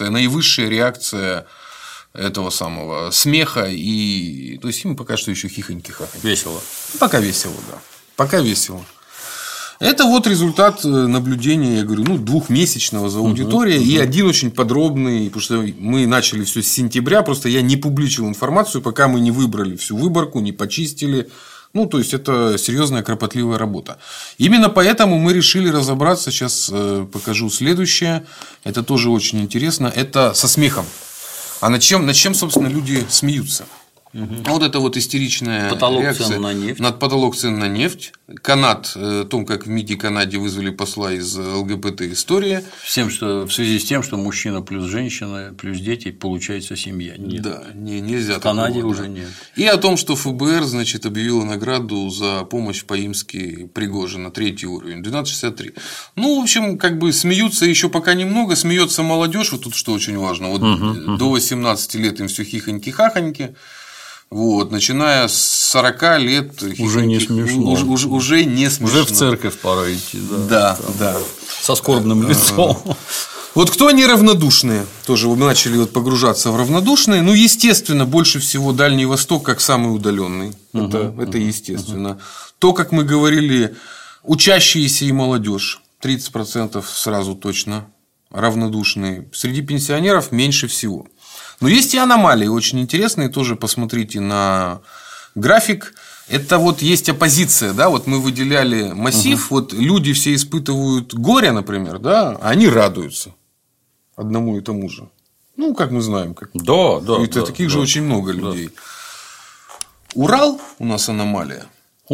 реакция этого самого смеха. И то есть им пока что еще хихоньки-хахоньки. Весело. Пока весело, да. Пока весело. Это вот результат наблюдения, я говорю, двухмесячного за аудиторией. И один очень подробный, потому что мы начали все с сентября, просто я не публичил информацию, пока мы не выбрали всю выборку, не почистили. Ну, то есть, это серьезная кропотливая работа. Именно поэтому мы решили разобраться. Сейчас покажу следующее. Это тоже очень интересно. Это со смехом. А над чем, собственно, люди смеются? Вот это вот истеричная реакция цен на нефть. Над потолок цен на нефть. Канад, о том, как в МИДе Канаде вызвали посла из ЛГБТ история. В связи с тем, что мужчина плюс женщина плюс дети получается семья. Нет. Да, нельзя. В Канаде такого, уже нет. И о том, что ФБР, значит, объявило награду за помощь поимски Пригожина, 3-й уровень, 12,63. Ну, в общем, как бы смеются еще пока немного, смеется молодежь, вот тут что очень важно. Вот до 18 лет им все хихоньки-хахоньки. Вот, начиная с 40 лет уже не смешно. Уже не смешно. Уже в церковь пора идти. Да. Со скорбным лицом. Вот кто неравнодушные, тоже мы начали вот погружаться в равнодушные. Ну, естественно, больше всего Дальний Восток как самый удаленный. Это естественно. То, как мы говорили, учащиеся и молодежь 30% сразу точно равнодушные. Среди пенсионеров меньше всего. Но есть и аномалии очень интересные, тоже посмотрите на график. Это вот есть оппозиция, да, вот мы выделяли массив, вот люди все испытывают горе, например, да, а они радуются одному и тому же. Ну, как мы знаем, как. Да. И таких же очень много людей. Урал у нас аномалия.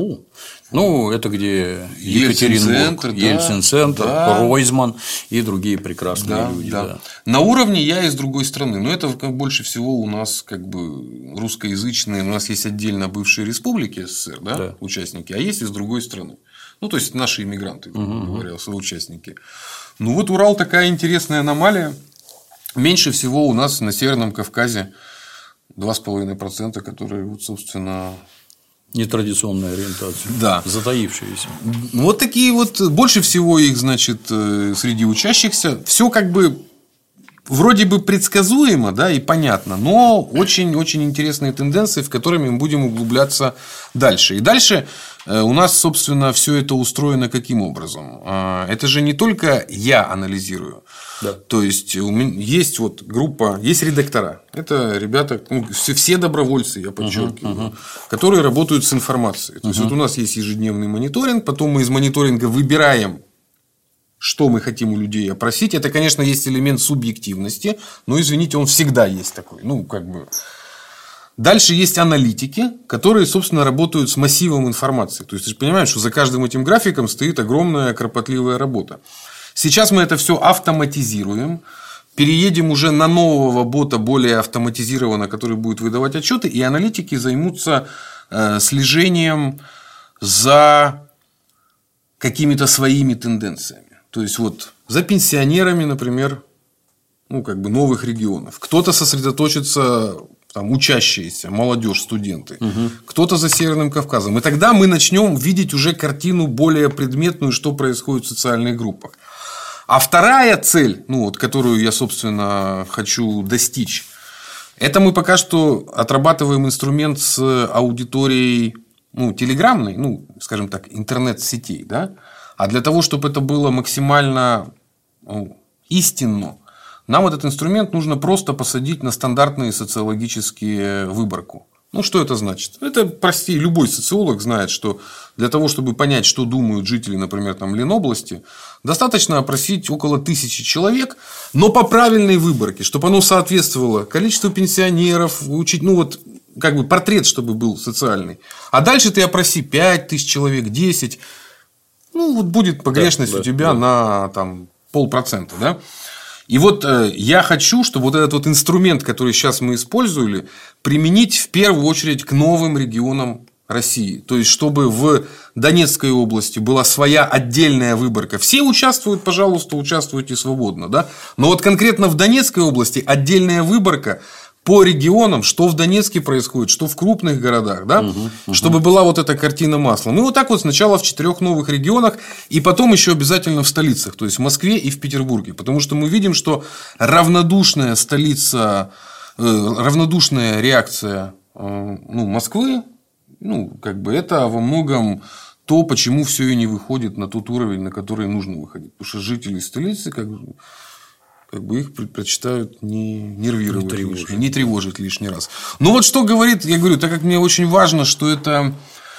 Ну, это где Екатеринбург, Ельцин-центр, Ройзман и другие прекрасные люди. Да. На уровне я из другой страны. Но это больше всего у нас как бы русскоязычные. У нас есть отдельно бывшие республики СССР, да, участники, а есть из другой страны. Ну, то есть наши иммигранты, грубо говоря, соучастники. Ну, вот Урал такая интересная аномалия. Меньше всего у нас на Северном Кавказе 2,5%, которые, вот, собственно. Нетрадиционная ориентация. Да. Затаившиеся. Вот такие вот. Больше всего их, значит, среди учащихся. Все как бы вроде бы предсказуемо, да, и понятно, но очень-очень интересные тенденции, в которыми мы будем углубляться дальше. И дальше у нас, собственно, все это устроено каким образом? Это же не только я анализирую. Да. То есть, есть вот группа, есть редактора. Это ребята, все добровольцы, я подчеркиваю, которые работают с информацией. То есть, вот у нас есть ежедневный мониторинг, потом мы из мониторинга выбираем, что мы хотим у людей опросить. Это, конечно, есть элемент субъективности, но, извините, он всегда есть такой. Ну, как бы. Дальше есть аналитики, которые, собственно, работают с массивом информации. То есть, ты же понимаешь, что за каждым этим графиком стоит огромная кропотливая работа. Сейчас мы это все автоматизируем, переедем уже на нового бота, более автоматизированно, который будет выдавать отчеты, и аналитики займутся слежением за какими-то своими тенденциями. То есть, вот за пенсионерами, например, ну, как бы новых регионов. Кто-то сосредоточится, там, учащиеся, молодежь, студенты. Кто-то за Северным Кавказом. И тогда мы начнем видеть уже картину более предметную, что происходит в социальных группах. А вторая цель, ну, вот, которую я, собственно, хочу достичь, это мы пока что отрабатываем инструмент с аудиторией, ну, телеграммной, ну, скажем так, интернет-сетей, да? А для того, чтобы это было максимально истинно, нам этот инструмент нужно просто посадить на стандартные социологические выборку. Ну, что это значит? Это, прости, любой социолог знает, что для того, чтобы понять, что думают жители, например, там, Ленобласти, достаточно опросить около 1000 человек, но по правильной выборке, чтобы оно соответствовало количеству пенсионеров, ну, вот, как бы портрет, чтобы был социальный. А дальше ты опроси 5000 человек, 10. Ну, вот будет погрешность у тебя на там, 0,5%. Да? И вот я хочу, чтобы вот этот вот инструмент, который сейчас мы использовали, применить в первую очередь к новым регионам России. То есть, чтобы в Донецкой области была своя отдельная выборка. Все участвуют, пожалуйста, участвуйте свободно. Да? Но вот конкретно в Донецкой области отдельная выборка по регионам, что в Донецке происходит, что в крупных городах, да? Чтобы была вот эта картина маслом. Ну, вот так вот сначала в 4 новых регионах, и потом еще обязательно в столицах, то есть в Москве и в Петербурге. Потому что мы видим, что равнодушная столица, равнодушная реакция ну, Москвы, ну, как бы это во многом то, почему все и не выходит на тот уровень, на который нужно выходить. Потому что жители столицы как бы их предпочитают не нервировать, не тревожить лишний раз. Но вот что говорит, я говорю, так как мне очень важно, что это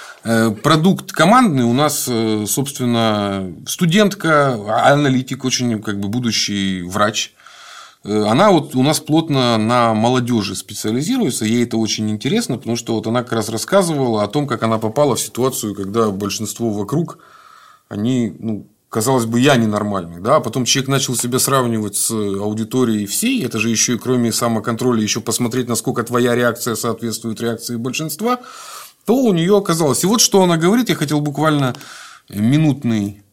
продукт командный, у нас, собственно, студентка, аналитик, очень как бы будущий врач, она вот у нас плотно на молодежи специализируется, ей это очень интересно, потому что вот она как раз рассказывала о том, как она попала в ситуацию, когда большинство вокруг, они, ну, казалось бы, я ненормальный, да, а потом человек начал себя сравнивать с аудиторией всей, это же еще и кроме самоконтроля, еще посмотреть, насколько твоя реакция соответствует реакции большинства, то у нее оказалось. И вот что она говорит, я хотел буквально минутный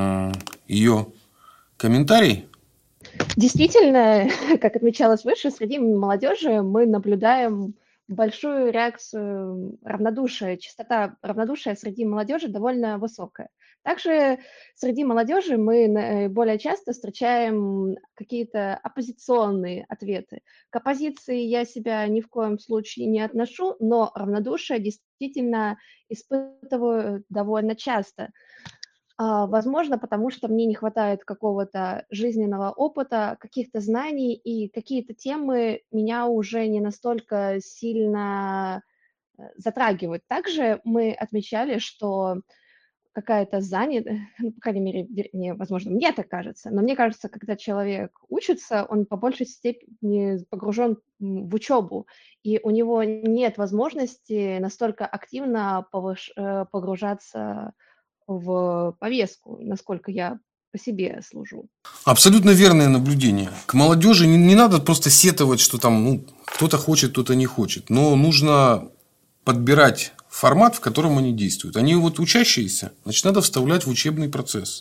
ее комментарий. Действительно, как отмечалось выше, среди молодежи мы наблюдаем большую реакцию равнодушия. Частота равнодушия среди молодежи довольно высокая. Также среди молодежи мы более часто встречаем какие-то оппозиционные ответы. К оппозиции я себя ни в коем случае не отношу, но равнодушие действительно испытываю довольно часто. Возможно, потому что мне не хватает какого-то жизненного опыта, каких-то знаний, и какие-то темы меня уже не настолько сильно затрагивают. Также мы отмечали, что какая-то занятость, ну, по крайней мере, вернее, возможно, мне так кажется, но мне кажется, когда человек учится, он по большей степени погружен в учебу, и у него нет возможности настолько активно погружаться в повестку, насколько я по себе служу. Абсолютно верное наблюдение. К молодежи не надо просто сетовать, что там ну, кто-то хочет, кто-то не хочет. Но нужно подбирать формат, в котором они действуют. Они вот учащиеся, значит, надо вставлять в учебный процесс.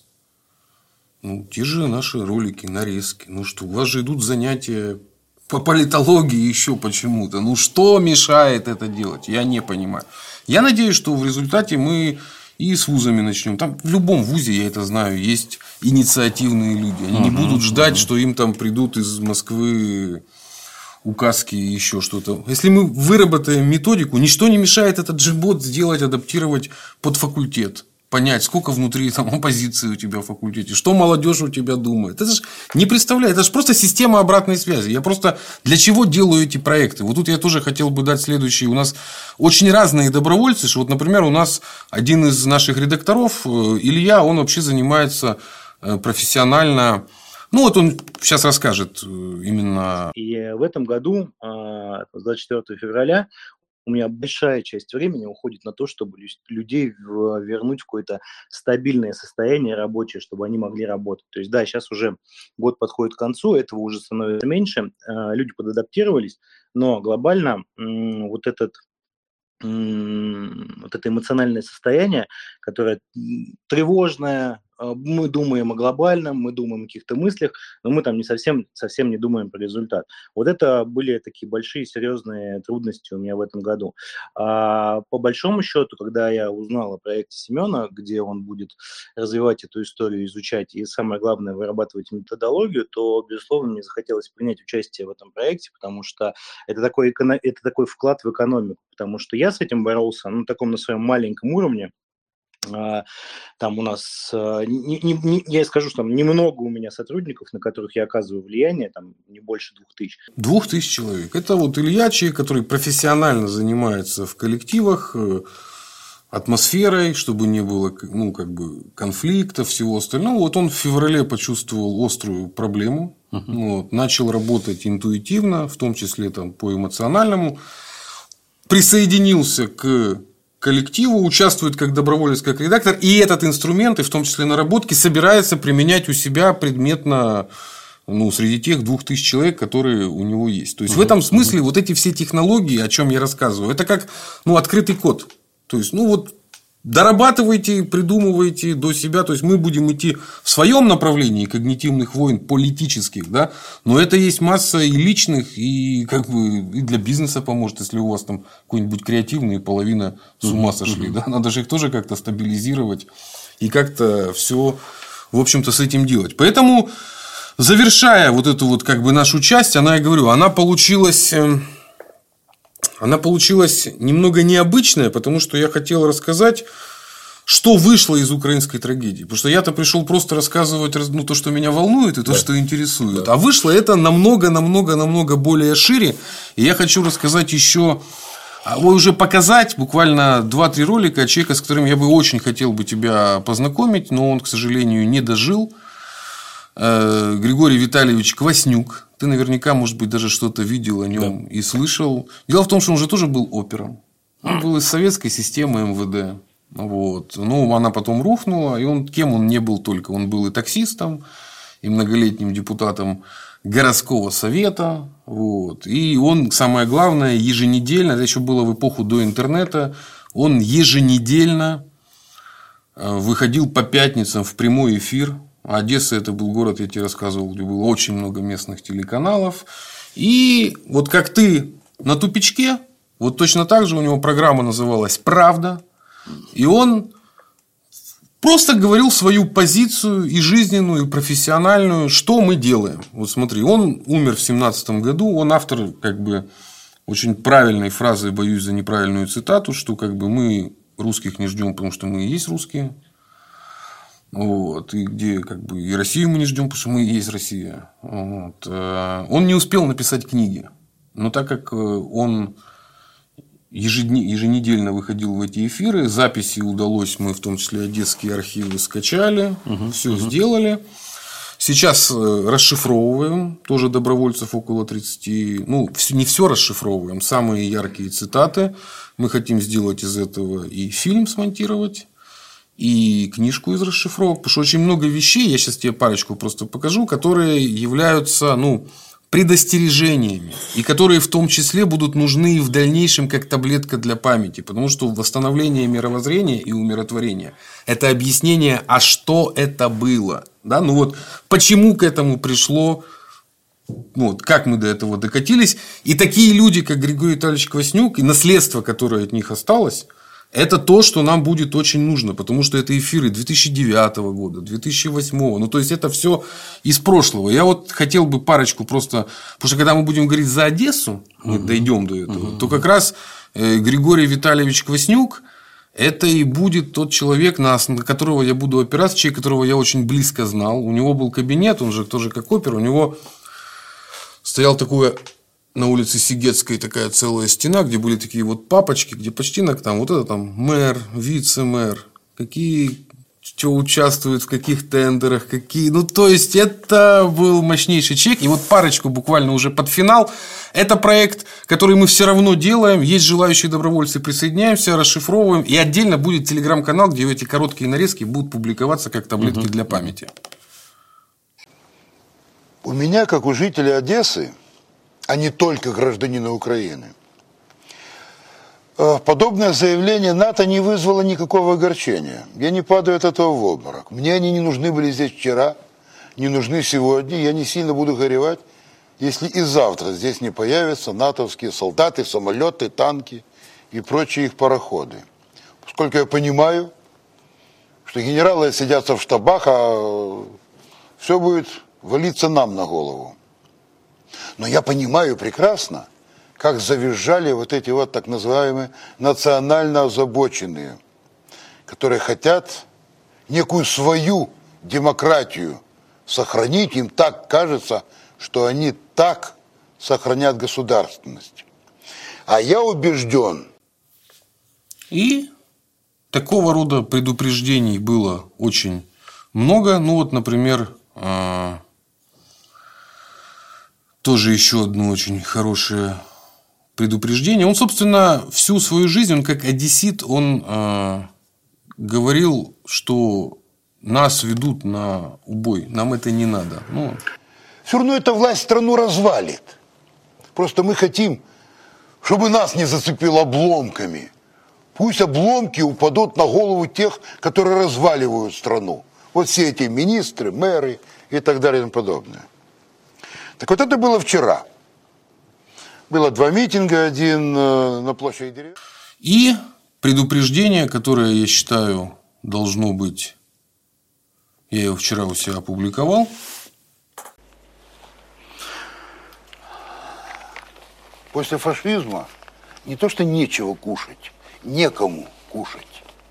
Ну, те же наши ролики, нарезки. Ну что, у вас же идут занятия по политологии еще почему-то. Ну, что мешает это делать? Я не понимаю. Я надеюсь, что в результате мы и с вузами начнем. Там в любом вузе, я это знаю, есть инициативные люди. Они не будут ждать, что им там придут из Москвы указки и еще что-то. Если мы выработаем методику, ничто не мешает этот джибот сделать, адаптировать под факультет. Понять, сколько внутри там оппозиции у тебя в факультете, что молодежь у тебя думает. Это же не представляет, это же просто система обратной связи. Я просто для чего делаю эти проекты? Вот тут я тоже хотел бы дать следующий. У нас очень разные добровольцы. Вот, например, у нас один из наших редакторов, Илья, он вообще занимается профессионально. Ну, вот он сейчас расскажет именно. И в этом году, с 24 февраля, у меня большая часть времени уходит на то, чтобы людей вернуть в какое-то стабильное состояние рабочее, чтобы они могли работать. То есть, да, сейчас уже год подходит к концу, этого уже становится меньше, люди подадаптировались, но глобально вот это эмоциональное состояние, которое тревожное, мы думаем о глобальном, мы думаем о каких-то мыслях, но мы там не совсем не думаем про результат. Вот это были такие большие, серьезные трудности у меня в этом году. А по большому счету, когда я узнал о проекте Семена, где он будет развивать эту историю, изучать и, самое главное, вырабатывать методологию, то, безусловно, мне захотелось принять участие в этом проекте, потому что это такой вклад в экономику, потому что я с этим боролся, на своем маленьком уровне. Там у нас, я скажу, что там немного у меня сотрудников, на которых я оказываю влияние, там не больше 2000. 2000 человек. Это вот Илья, человек, который профессионально занимается в коллективах, атмосферой, чтобы не было конфликтов, всего остального. Вот он в феврале почувствовал острую проблему, начал работать интуитивно, в том числе по эмоциональному, присоединился к коллективу, участвует как доброволец, как редактор, и этот инструмент, и в том числе наработки, собирается применять у себя предметно среди тех 2000 человек, которые у него есть. То есть в этом смысле вот эти все технологии, о чем я рассказываю, это как открытый код. То есть дорабатывайте, придумывайте до себя. То есть мы будем идти в своем направлении когнитивных войн политических, да, но это есть масса и личных, и и для бизнеса поможет, если у вас там какой-нибудь креативный, и половина с ума сошли, да, надо же их тоже как-то стабилизировать и как-то все, в общем-то, с этим делать. Поэтому, завершая вот эту нашу часть, я говорю, она получилась немного необычная, потому что я хотел рассказать, что вышло из украинской трагедии. Потому что я-то пришел просто рассказывать то, что меня волнует, и то, что интересует. Да. А вышло это намного более шире. И я хочу рассказать еще, уже показать буквально 2-3 ролика человека, с которым я бы очень хотел бы тебя познакомить, но он, к сожалению, не дожил. Григорий Витальевич Кваснюк. Ты наверняка, может быть, даже что-то видел о нем и слышал. Дело в том, что он же тоже был опером. Он был из советской системы МВД. Вот. Она потом рухнула. И кем он не был только. Он был и таксистом, и многолетним депутатом городского совета. Вот. И он, самое главное, еженедельно, это еще было в эпоху до интернета, он еженедельно выходил по пятницам в прямой эфир. Одесса – это был город, я тебе рассказывал, где было очень много местных телеканалов. И вот как ты на тупичке, вот точно так же у него программа называлась «Правда». И он просто говорил свою позицию и жизненную, и профессиональную, что мы делаем. Вот смотри, он умер в 2017 году, он автор очень правильной фразы, боюсь за неправильную цитату, что мы русских не ждем, потому что мы и есть русские. Вот. И где и Россию мы не ждем, потому что мы и есть Россия. Вот. Он не успел написать книги. Но так как он еженедельно выходил в эти эфиры, записи удалось, мы в том числе одесские архивы скачали, все сделали. Сейчас расшифровываем, тоже добровольцев около 30. Не все расшифровываем, самые яркие цитаты. Мы хотим сделать из этого и фильм смонтировать, и книжку из расшифровок, потому что очень много вещей, я сейчас тебе парочку просто покажу, которые являются предостережениями, и которые в том числе будут нужны в дальнейшем как таблетка для памяти, потому что восстановление мировоззрения и умиротворение – это объяснение, а что это было, да? Почему к этому пришло, как мы до этого докатились, и такие люди, как Григорий Витальевич Кваснюк, и наследство, которое от них осталось, это то, что нам будет очень нужно, потому что это эфиры 2009 года, 2008. То есть это все из прошлого. Я хотел бы парочку просто, потому что когда мы будем говорить за Одессу, мы дойдем до этого, то как раз Григорий Витальевич Кваснюк это и будет тот человек, на которого я буду опираться, человек, которого я очень близко знал. У него был кабинет, он же тоже как опер, у него стоял такой на улице Сигетской такая целая стена, где были такие папочки, где почти мэр, вице-мэр, что участвует в каких тендерах, какие. То есть это был мощнейший человек. И парочку буквально уже под финал. Это проект, который мы все равно делаем. Есть желающие добровольцы, присоединяемся, расшифровываем. И отдельно будет телеграм-канал, где эти короткие нарезки будут публиковаться как таблетки для памяти. У меня, как у жителя Одессы, а не только гражданина Украины, Подобное заявление НАТО не вызвало никакого огорчения. Я не падаю от этого в обморок. Мне они не нужны были здесь вчера, не нужны сегодня. Я не сильно буду горевать, если и завтра здесь не появятся натовские солдаты, самолеты, танки и прочие их пароходы. Поскольку я понимаю, что генералы сидятся в штабах, а все будет валиться нам на голову. Но я понимаю прекрасно, как завизжали вот эти вот так называемые национально озабоченные, которые хотят некую свою демократию сохранить. Им так кажется, что они так сохранят государственность. А я убежден. И такого рода предупреждений было очень много. Ну вот, например, тоже еще одно очень хорошее предупреждение. Он, собственно, всю свою жизнь, он как одессит, он говорил, что нас ведут на убой, нам это не надо. Ну, все равно эта власть страну развалит. Просто мы хотим, чтобы нас не зацепило обломками. Пусть обломки упадут на голову тех, которые разваливают страну. Вот все эти министры, мэры и так далее и тому подобное. Так вот это было вчера. Было 2 митинга, один на площади деревьев. И предупреждение, которое, я считаю, должно быть, я его вчера у себя опубликовал. После фашизма не то, что нечего кушать, некому кушать.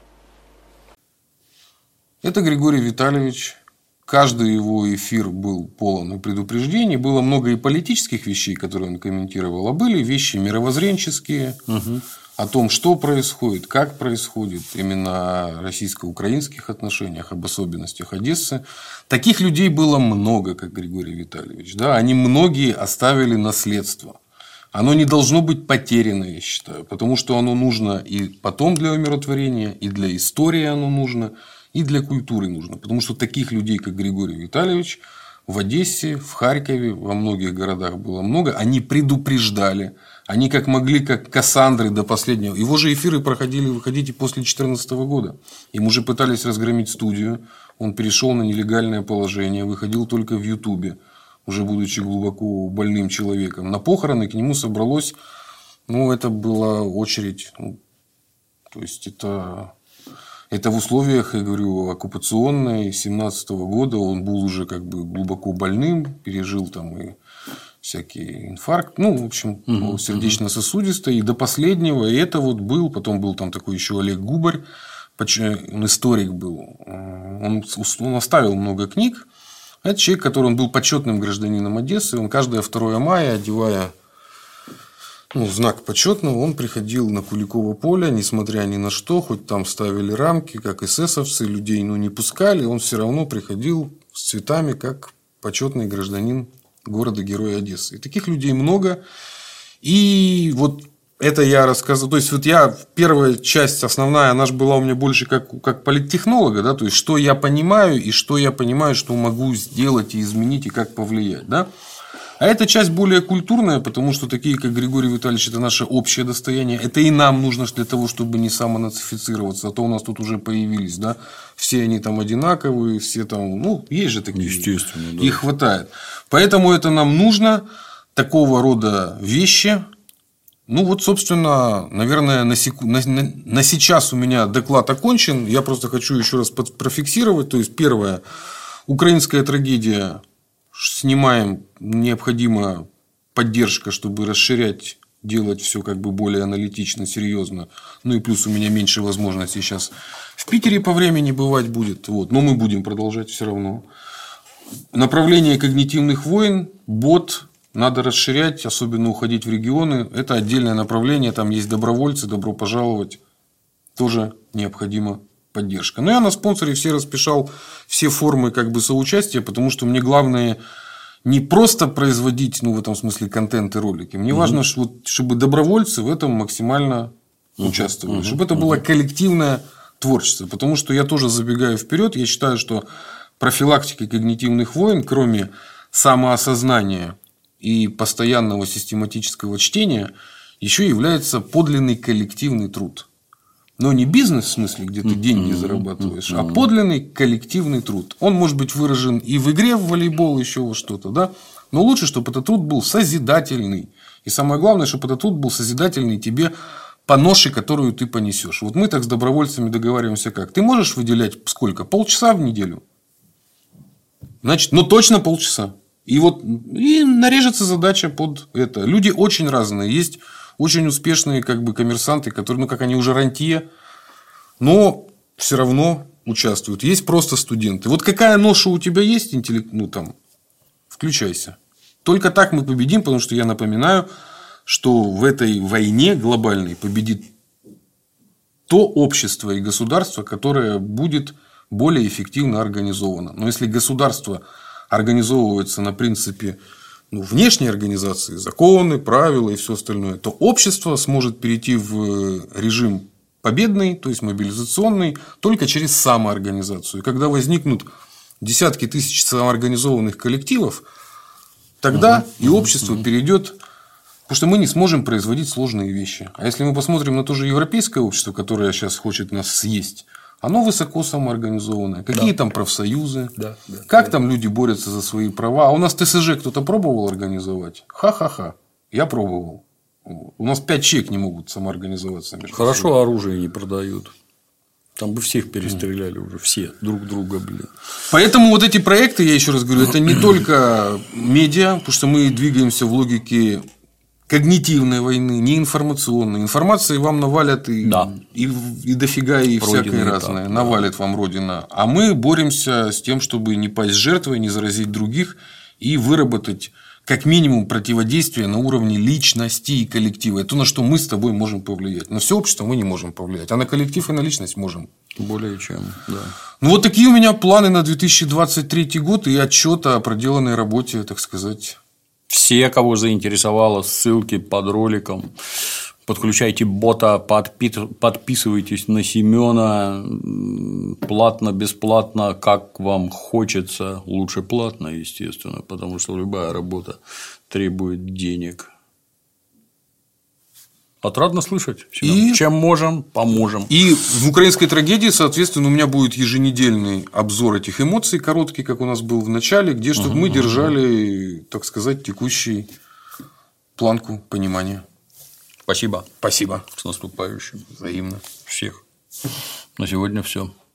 Это Григорий Витальевич. Каждый его эфир был полон предупреждений. Было много и политических вещей, которые он комментировал, а были вещи мировоззренческие, о том, что происходит, как происходит, именно о российско-украинских отношениях, об особенностях Одессы. Таких людей было много, как Григорий Витальевич. Да? Они многие оставили наследство. Оно не должно быть потеряно, я считаю, потому что оно нужно и потом для умиротворения, и для истории оно нужно, и для культуры нужно. Потому что таких людей, как Григорий Витальевич, в Одессе, в Харькове, во многих городах было много. Они предупреждали. Они как могли, как Кассандры до последнего. Его же эфиры выходили после 2014 года. Им уже пытались разгромить студию. Он перешел на нелегальное положение. Выходил только в Ютубе, уже будучи глубоко больным человеком. На похороны к нему собралось, это была очередь. То есть это в условиях, я говорю, оккупационной 17 года. Он был уже как бы глубоко больным, пережил там и всякий инфаркт. В общем, сердечно-сосудистый. И до последнего. И это вот был. Потом был там такой еще Олег Губарь. Он историк был. Он оставил много книг. Это человек, который он был почетным гражданином Одессы. Он каждое 2 мая, одевая знак почетного, он приходил на Куликово поле, несмотря ни на что, хоть там ставили рамки, как эсэсовцы, людей не пускали, он все равно приходил с цветами, как почетный гражданин города-героя Одессы. И таких людей много. И вот это я рассказывал. То есть, первая часть основная, она же была у меня больше как политтехнолога, да, то есть, что я понимаю, и что я понимаю, что могу сделать и изменить, и как повлиять, да. А эта часть более культурная, потому что такие, как Григорий Витальевич, это наше общее достояние. Это и нам нужно для того, чтобы не самонацифицироваться. А то у нас тут уже появились, да, все они там одинаковые, все там, есть же такие. Естественно, да. Их хватает. Поэтому это нам нужно, такого рода вещи. Собственно, наверное, на сейчас у меня доклад окончен. Я просто хочу еще раз профиксировать. То есть, первое. Украинская трагедия. Снимаем. Необходима поддержка, чтобы расширять, делать все как бы более аналитично, серьезно. И плюс у меня меньше возможностей сейчас в Питере по времени бывать будет. Но мы будем продолжать все равно. Направление когнитивных войн, бот. Надо расширять, особенно уходить в регионы. Это отдельное направление. Там есть добровольцы, добро пожаловать. Тоже необходима поддержка. Но я на спонсоре все расписал все формы как бы соучастия, потому что мне главное не просто производить, в этом смысле, контент и ролики. Мне важно, чтобы добровольцы в этом максимально участвовали. Чтобы это было коллективное творчество. Потому что я тоже забегаю вперед. Я считаю, что профилактика когнитивных войн, кроме самоосознания и постоянного систематического чтения, еще является подлинный коллективный труд. Но не бизнес в смысле, где ты деньги зарабатываешь, а подлинный коллективный труд. Он может быть выражен и в игре в волейбол, еще во что-то, да? Но лучше, чтобы этот труд был созидательный. И самое главное, чтобы этот труд был созидательный тебе по ноше, которую ты понесешь. Вот мы так с добровольцами договариваемся как. Ты можешь выделять сколько? Полчаса в неделю? Значит, ну точно полчаса. И вот и нарежется задача под это. Люди очень разные. Есть очень успешные как бы коммерсанты, которые, ну как они уже рантье, но все равно участвуют. Есть просто студенты. Вот какая ноша у тебя есть, ну там, включайся. Только так мы победим, потому что я напоминаю, что в этой войне глобальной победит то общество и государство, которое будет более эффективно организовано. Но если государство организовывается на принципе внешней организации, законы, правила и все остальное, то общество сможет перейти в режим победный, то есть мобилизационный, только через самоорганизацию. И когда возникнут десятки тысяч самоорганизованных коллективов, тогда и общество перейдет, потому что мы не сможем производить сложные вещи. А если мы посмотрим на то же европейское общество, которое сейчас хочет нас съесть, оно высоко самоорганизованное. Какие там профсоюзы? Как там люди борются за свои права? А у нас ТСЖ кто-то пробовал организовать? Ха-ха-ха. Я пробовал. У нас 5 человек не могут самоорганизоваться. Хорошо оружие не продают. Там бы всех перестреляли уже. Все друг друга, блин. Поэтому вот эти проекты, я еще раз говорю, это не только медиа, потому что мы двигаемся в логике когнитивной войны, не информационной. Информации вам навалят и дофига, и всякое разное. Навалит вам Родина. А мы боремся с тем, чтобы не пасть жертвой, не заразить других и выработать как минимум противодействие на уровне личности и коллектива. Это то, на что мы с тобой можем повлиять. На все общество мы не можем повлиять, а на коллектив и на личность можем. Более чем, да. Ну, вот такие у меня планы на 2023 год и отчет о проделанной работе, так сказать. Все, кого заинтересовало, ссылки под роликом. Подключайте бота, подписывайтесь на Семена. Платно, бесплатно, как вам хочется. Лучше платно, естественно, потому что любая работа требует денег. Отрадно слышать. И... Чем можем, поможем. И в украинской трагедии, соответственно, у меня будет еженедельный обзор этих эмоций, короткий, как у нас был в начале, где чтобы мы держали, так сказать, текущий планку понимания. Спасибо. Спасибо. С наступающим. Взаимно. Всех. На сегодня все.